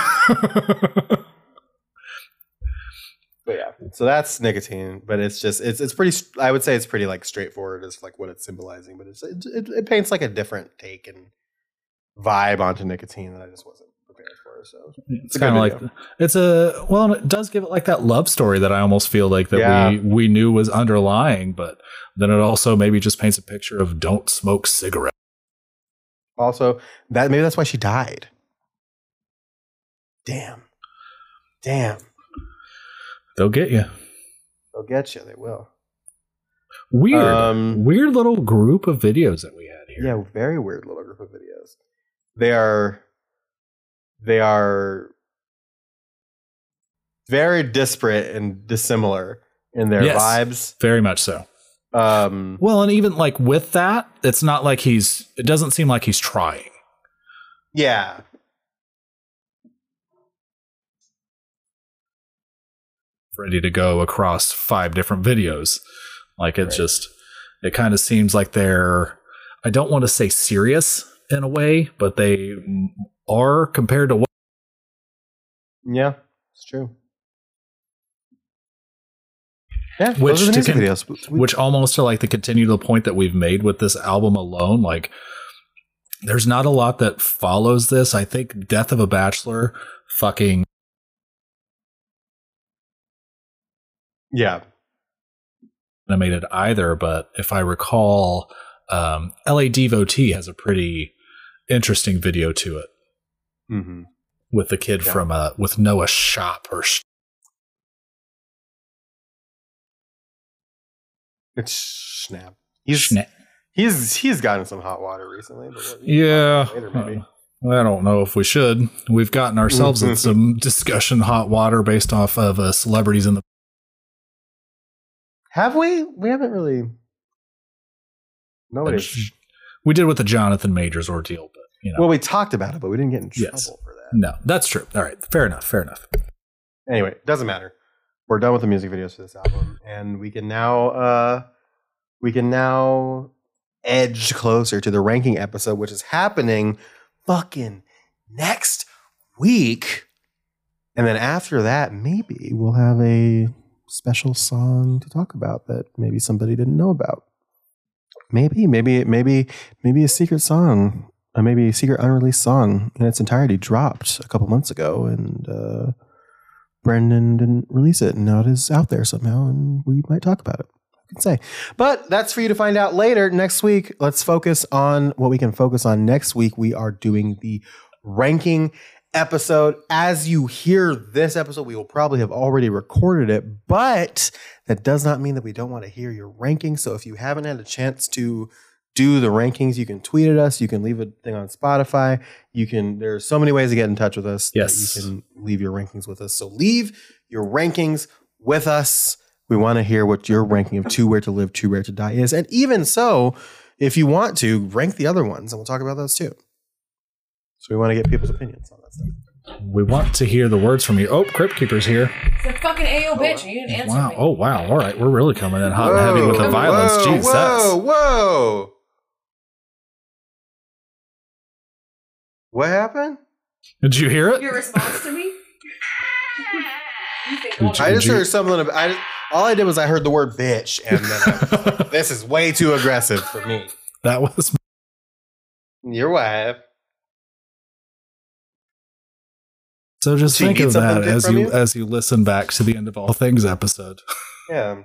But yeah, so that's nicotine. But it's just it's pretty. I would say it's pretty like straightforward as like what it's symbolizing. But it paints like a different take and vibe onto nicotine that I just wasn't prepared for. So it's kind of like it does give it like that love story that I almost feel like that we knew was underlying, but then it also maybe just paints a picture of don't smoke cigarettes. Also, that maybe that's why she died. Damn. They'll get you. They'll get you. They will. Weird little group of videos that we had here. Yeah, very weird little group of videos. They are very disparate and dissimilar in their vibes. Very much so. Well, and even like with that, it's not like it doesn't seem like he's trying. Yeah. Ready to go across 5 different videos. Like it kind of seems like they're, I don't want to say serious in a way, but they are compared to what. Yeah, it's true. Yeah, which almost to like to continue the point that we've made with this album alone, like there's not a lot that follows this. I think Death of a Bachelor fucking animated either, but if I recall, LA Devotee has a pretty interesting video to it. Mm-hmm. With the kid from with Noah Shop or it's Snap. He's gotten some hot water recently. But later, maybe. I don't know if we should. We've gotten ourselves in some discussion hot water based off of celebrities in the. Have we? We haven't really. Nobody. We did with the Jonathan Majors ordeal, but Well, we talked about it, but we didn't get in trouble for that. No, that's true. All right, fair enough. Anyway, doesn't matter. We're done with the music videos for this album, and we can now edge closer to the ranking episode, which is happening fucking next week. And then after that, maybe we'll have a special song to talk about that maybe somebody didn't know about. Maybe a secret song, maybe a secret unreleased song in its entirety dropped a couple months ago, and Brendan didn't release it, and now it is out there somehow, and we might talk about it. I can say, but that's for you to find out later. Next week, let's focus on what we can focus on next week. We are doing the ranking episode. As you hear this episode, we will probably have already recorded it, but that does not mean that we don't want to hear your rankings. So if you haven't had a chance to do the rankings, you can tweet at us, you can leave a thing on Spotify, there's so many ways to get in touch with us. Yes, that you can leave your rankings with us. So leave your rankings with us. We want to hear what your ranking of Too Rare to Live, Too Rare to Die is. And even so, if you want to, rank the other ones, and we'll talk about those too. So we want to get people's opinions on that stuff. We want to hear the words from you. Oh, Crypt Keeper's here. It's a fucking AO bitch. You didn't answer me. Oh, wow. All right. We're really coming in hot and heavy with the violence. Jesus. Whoa. What happened? Did you hear it? Your response to me? I just heard something about... all I did was I heard the word bitch, and then this is way too aggressive for me. That was... Your wife. So just think of that as you listen back to the End of All Things episode. Yeah.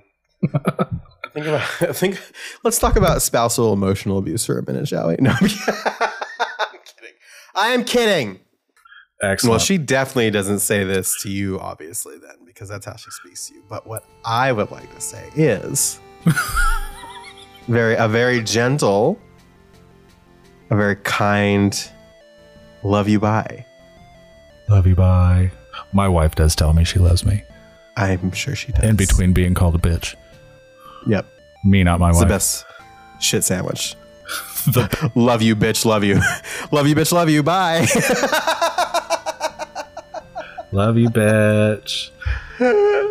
Let's talk about spousal emotional abuse for a minute, shall we? No, I'm kidding. I am kidding. Excellent. Well, she definitely doesn't say this to you, obviously, then, because that's how she speaks to you. But what I would like to say is a very gentle, a very kind, love you, bye. Love you, bye. My wife does tell me she loves me. I'm sure she does. In between being called a bitch. Yep. Me, not my wife. It's the best shit sandwich Love you, bitch. Love you. Love you, bitch. Love you. Bye. Love you, bitch.